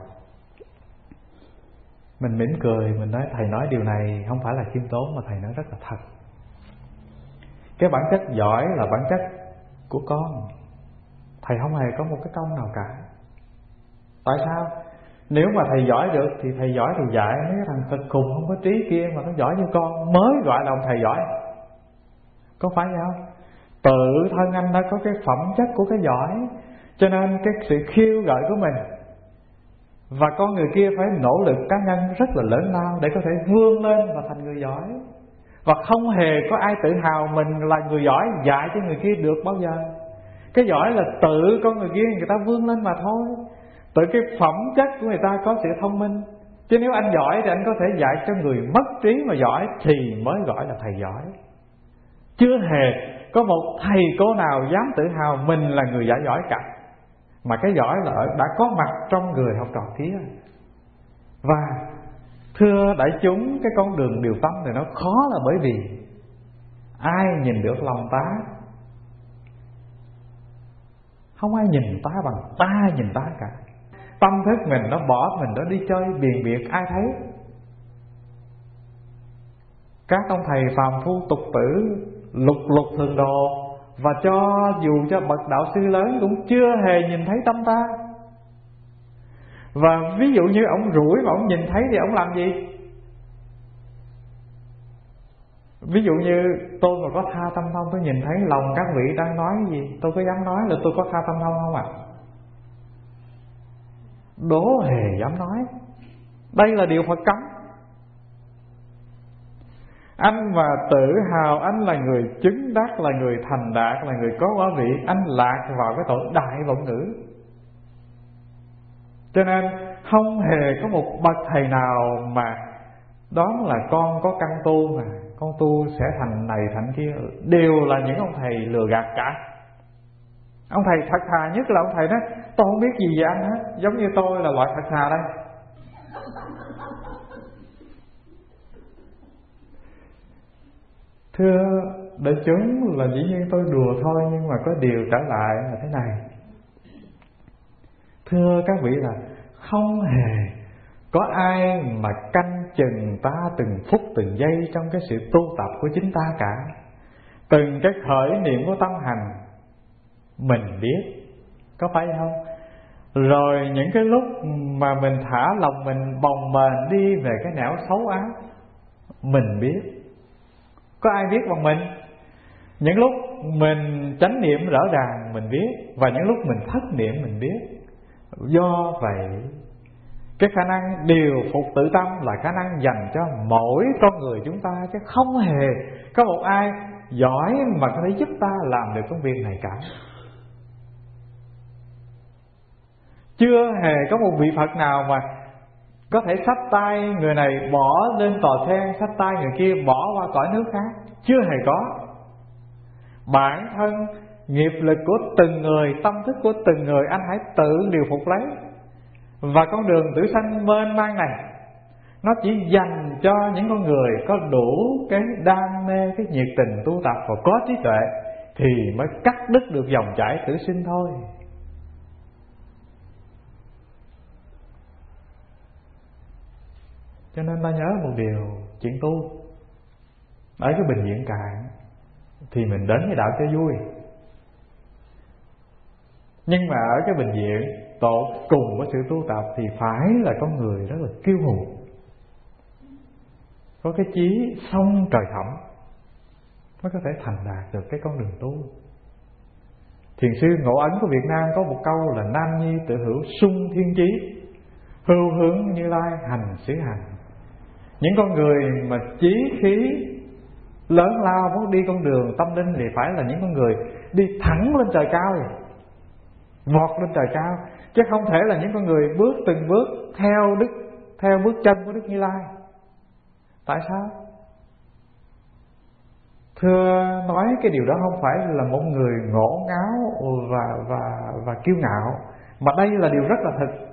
Mình mỉm cười, mình nói thầy nói điều này không phải là khiêm tốn, mà thầy nói rất là thật. Cái bản chất giỏi là bản chất của con, thầy không hề có một cái công nào cả. Tại sao? Nếu mà thầy giỏi được thì thầy giỏi thì dạy mấy cái thằng cực khùng không có trí kia mà nó giỏi như con mới gọi là ông thầy giỏi. Có phải vậy không? Tự thân anh đã có cái phẩm chất của cái giỏi, cho nên cái sự khiêu gợi của mình và con người kia phải nỗ lực cá nhân rất là lớn lao để có thể vươn lên và thành người giỏi. Và không hề có ai tự hào mình là người giỏi dạy cho người kia được bao giờ. Cái giỏi là tự con người kia người ta vươn lên mà thôi. Tự cái phẩm chất của người ta có sự thông minh. Chứ nếu anh giỏi thì anh có thể dạy cho người mất trí mà giỏi thì mới gọi là thầy giỏi. Chưa hề có một thầy cô nào dám tự hào mình là người dạy giỏi cả. Mà cái giỏi là đã có mặt trong người học trò kia. Và thưa đại chúng, cái con đường điều tâm này nó khó là bởi vì ai nhìn được lòng ta? Không ai nhìn ta bằng ta nhìn ta cả. Tâm thức mình nó bỏ mình nó đi chơi biền biệt, ai thấy? Các ông thầy phàm phu tục tử lục lục thường đồ, và cho dù cho bậc đạo sư lớn cũng chưa hề nhìn thấy tâm ta. Và ví dụ như ông rủi mà ông nhìn thấy thì ông làm gì? Ví dụ như tôi mà có tha tâm thông, tôi nhìn thấy lòng các vị đang nói gì, tôi có dám nói là tôi có tha tâm thông không ạ? À? Đố hề dám nói. Đây là điều Phật cấm. Anh mà tự hào anh là người chứng đắc, là người thành đạt, là người có quả vị, anh lạc vào cái tội đại vọng ngữ. Cho nên không hề có một bậc thầy nào mà đoán là con có căn tu mà con tu sẽ thành này thành kia, đều là những ông thầy lừa gạt cả. Ông thầy thật thà nhất là ông thầy đó, tôi không biết gì về anh hết, giống như tôi là loại thật thà đây. Thưa đại chúng, là dĩ nhiên tôi đùa thôi, nhưng mà có điều trở lại là thế này. Thưa các vị là không hề có ai mà canh chừng ta từng phút từng giây trong cái sự tu tập của chính ta cả. Từng cái khởi niệm của tâm hành mình biết, có phải không? Rồi những cái lúc mà mình thả lòng mình bồng bềnh đi về cái nẻo xấu ác, mình biết. Có ai biết bằng mình? Những lúc mình chánh niệm rõ ràng mình biết, và những lúc mình thất niệm mình biết. Do vậy cái khả năng điều phục tự tâm là khả năng dành cho mỗi con người chúng ta, chứ không hề có một ai giỏi mà có thể giúp ta làm được công việc này cả. Chưa hề có một vị Phật nào mà có thể xách tay người này bỏ lên tòa sen, xách tay người kia bỏ qua cõi nước khác. Chưa hề có. Bản thân nghiệp lực của từng người, tâm thức của từng người, anh hãy tự điều phục lấy. Và con đường tử sanh mênh mang này, nó chỉ dành cho những con người có đủ cái đam mê, cái nhiệt tình tu tập và có trí tuệ, thì mới cắt đứt được dòng chảy tử sinh thôi. Cho nên ta nhớ một điều, chuyện tu ở cái bệnh viện Cạn thì mình đến cái đạo cho vui, nhưng mà ở cái bệnh viện tột cùng của sự tu tập thì phải là con người rất là kiêu hùng, có cái chí song trời thẳm, mới có thể thành đạt được cái con đường tu. Thiền sư Ngộ Ấn của Việt Nam có một câu là nam nhi tự hữu sung thiên chí, hưu hướng Như Lai hành xứ hành. Những con người mà chí khí lớn lao muốn đi con đường tâm linh thì phải là những con người đi thẳng lên trời cao, vọt lên trời cao, chứ không thể là những con người bước từng bước theo đức theo bước chân của Đức Như Lai. Tại sao? Thưa nói cái điều đó không phải là một người ngổ ngáo và và và kiêu ngạo, mà đây là điều rất là thực.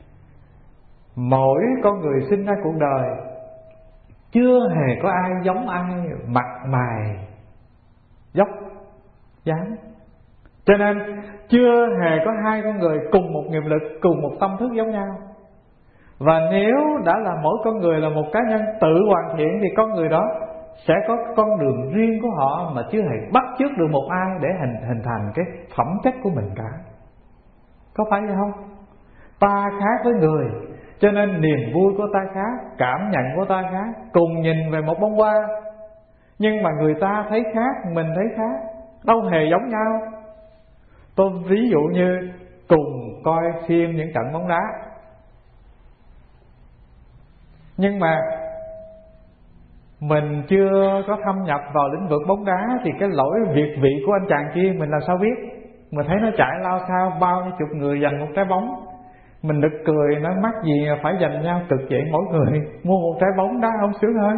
Mỗi con người sinh ra cuộc đời chưa hề có ai giống ai, mặt mày dốc dáng. Cho nên chưa hề có hai con người cùng một nghiệp lực, cùng một tâm thức giống nhau. Và nếu đã là mỗi con người là một cá nhân tự hoàn thiện thì con người đó sẽ có con đường riêng của họ, mà chưa hề bắt chước được một ai để hình, hình thành cái phẩm chất của mình cả. Có phải vậy không? Ta khác với người, cho nên niềm vui của ta khác, cảm nhận của ta khác. Cùng nhìn về một bông hoa, nhưng mà người ta thấy khác, mình thấy khác, đâu hề giống nhau. Tôi ví dụ như cùng coi phim những trận bóng đá, nhưng mà mình chưa có thâm nhập vào lĩnh vực bóng đá thì cái lỗi việt vị của anh chàng kia mình làm sao biết. Mình thấy nó chạy lao sao, bao nhiêu chục người giành một trái bóng, mình nực cười, nói mắc gì mà phải giành nhau cực vậy, mỗi người mua một trái bóng đá không sướng hơn.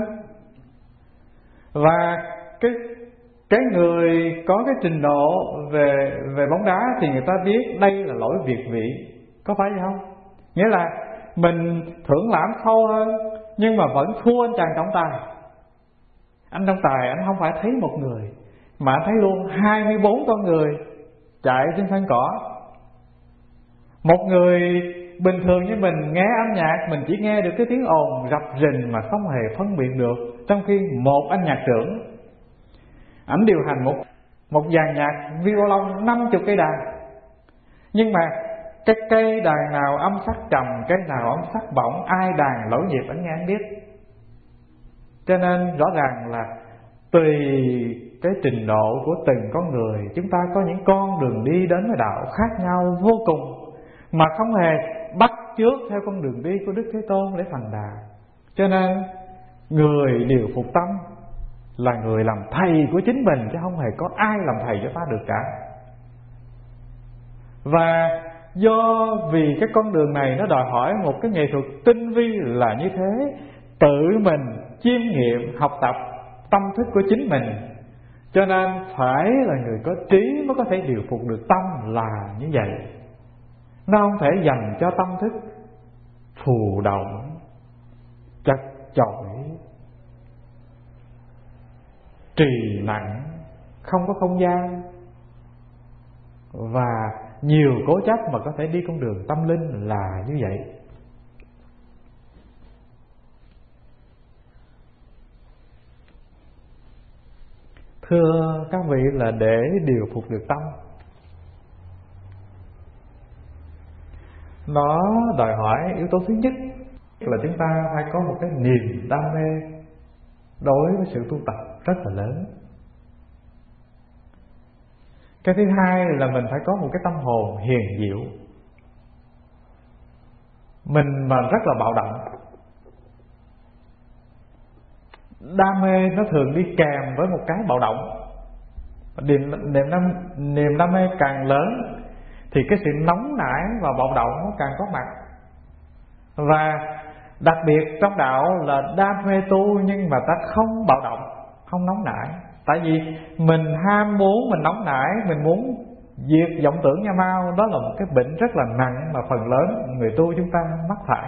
Và cái cái người có cái trình độ về về bóng đá thì người ta biết đây là lỗi việt vị, có phải vậy không? Nghĩa là mình thưởng lãm sâu hơn, nhưng mà vẫn thua anh chàng trọng tài. Anh trọng tài anh không phải thấy một người, mà anh thấy luôn hai mươi bốn con người chạy trên sân cỏ. Một người bình thường như mình nghe âm nhạc, mình chỉ nghe được cái tiếng ồn rập rình mà không hề phân biệt được. Trong khi một anh nhạc trưởng, ảnh điều hành một một dàn nhạc violon năm chục cây đàn, nhưng mà cái cây đàn nào âm sắc trầm, cây nào âm sắc bổng, ai đàn lỗi nhịp ảnh nghe ảnh biết. Cho nên rõ ràng là tùy cái trình độ của từng con người, chúng ta có những con đường đi đến với đạo khác nhau vô cùng, mà không hề bắt chước theo con đường đi của Đức Thế Tôn để thành đạt. Cho nên người điều phục tâm là người làm thầy của chính mình, chứ không hề có ai làm thầy cho ta được cả. Và do vì cái con đường này nó đòi hỏi một cái nghệ thuật tinh vi là như thế, tự mình chiêm nghiệm học tập tâm thức của chính mình, cho nên phải là người có trí mới có thể điều phục được tâm là như vậy. Nó không thể dành cho tâm thức phù động, chật chội, trì nặng, không có không gian và nhiều cố chấp mà có thể đi con đường tâm linh là như vậy. Thưa các vị, là để điều phục được tâm, nó đòi hỏi yếu tố thứ nhất là chúng ta phải có một cái niềm đam mê đối với sự tu tập rất là lớn. Cái thứ hai là mình phải có một cái tâm hồn hiền diệu. Mình mà rất là bạo động, đam mê nó thường đi kèm với một cái bạo động. Niềm, niềm, đam, niềm đam mê càng lớn thì cái sự nóng nảy và bạo động nó càng có mặt. Và đặc biệt trong đạo là đam mê tu nhưng mà ta không bạo động, không nóng nảy. Tại vì mình ham muốn, mình nóng nảy, mình muốn diệt vọng tưởng nha mau. Đó là một cái bệnh rất là nặng mà phần lớn người tu chúng ta mắc phải.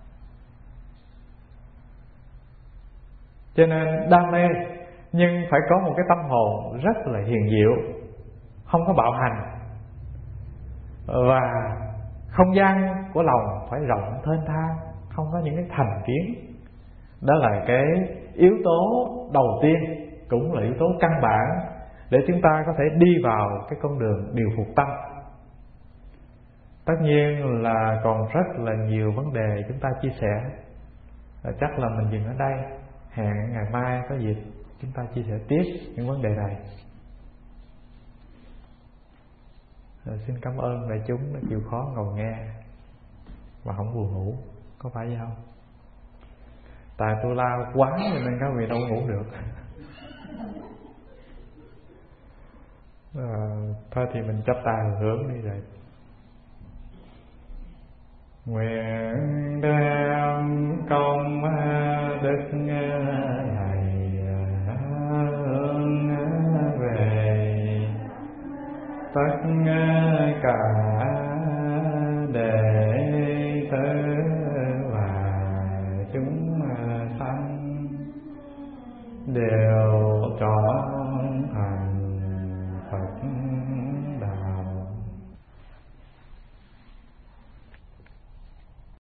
Cho nên đam mê nhưng phải có một cái tâm hồn rất là hiền diệu, không có bạo hành. Và không gian của lòng phải rộng thênh thang, không có những cái thành kiến. Đó là cái yếu tố đầu tiên, cũng là yếu tố căn bản để chúng ta có thể đi vào cái con đường điều phục tâm. Tất nhiên là còn rất là nhiều vấn đề chúng ta chia sẻ, và chắc là mình dừng ở đây. Hẹn ngày mai có dịp chúng ta chia sẻ tiếp những vấn đề này. Rồi, xin cảm ơn đại chúng đã chịu khó ngồi nghe và không buồn ngủ, có phải vậy không? Tại tôi lao quá nên các vị đâu ngủ được. À, thôi thì mình chắp tay hướng đi rồi. Nguyện đem công đức này hướng về tất cả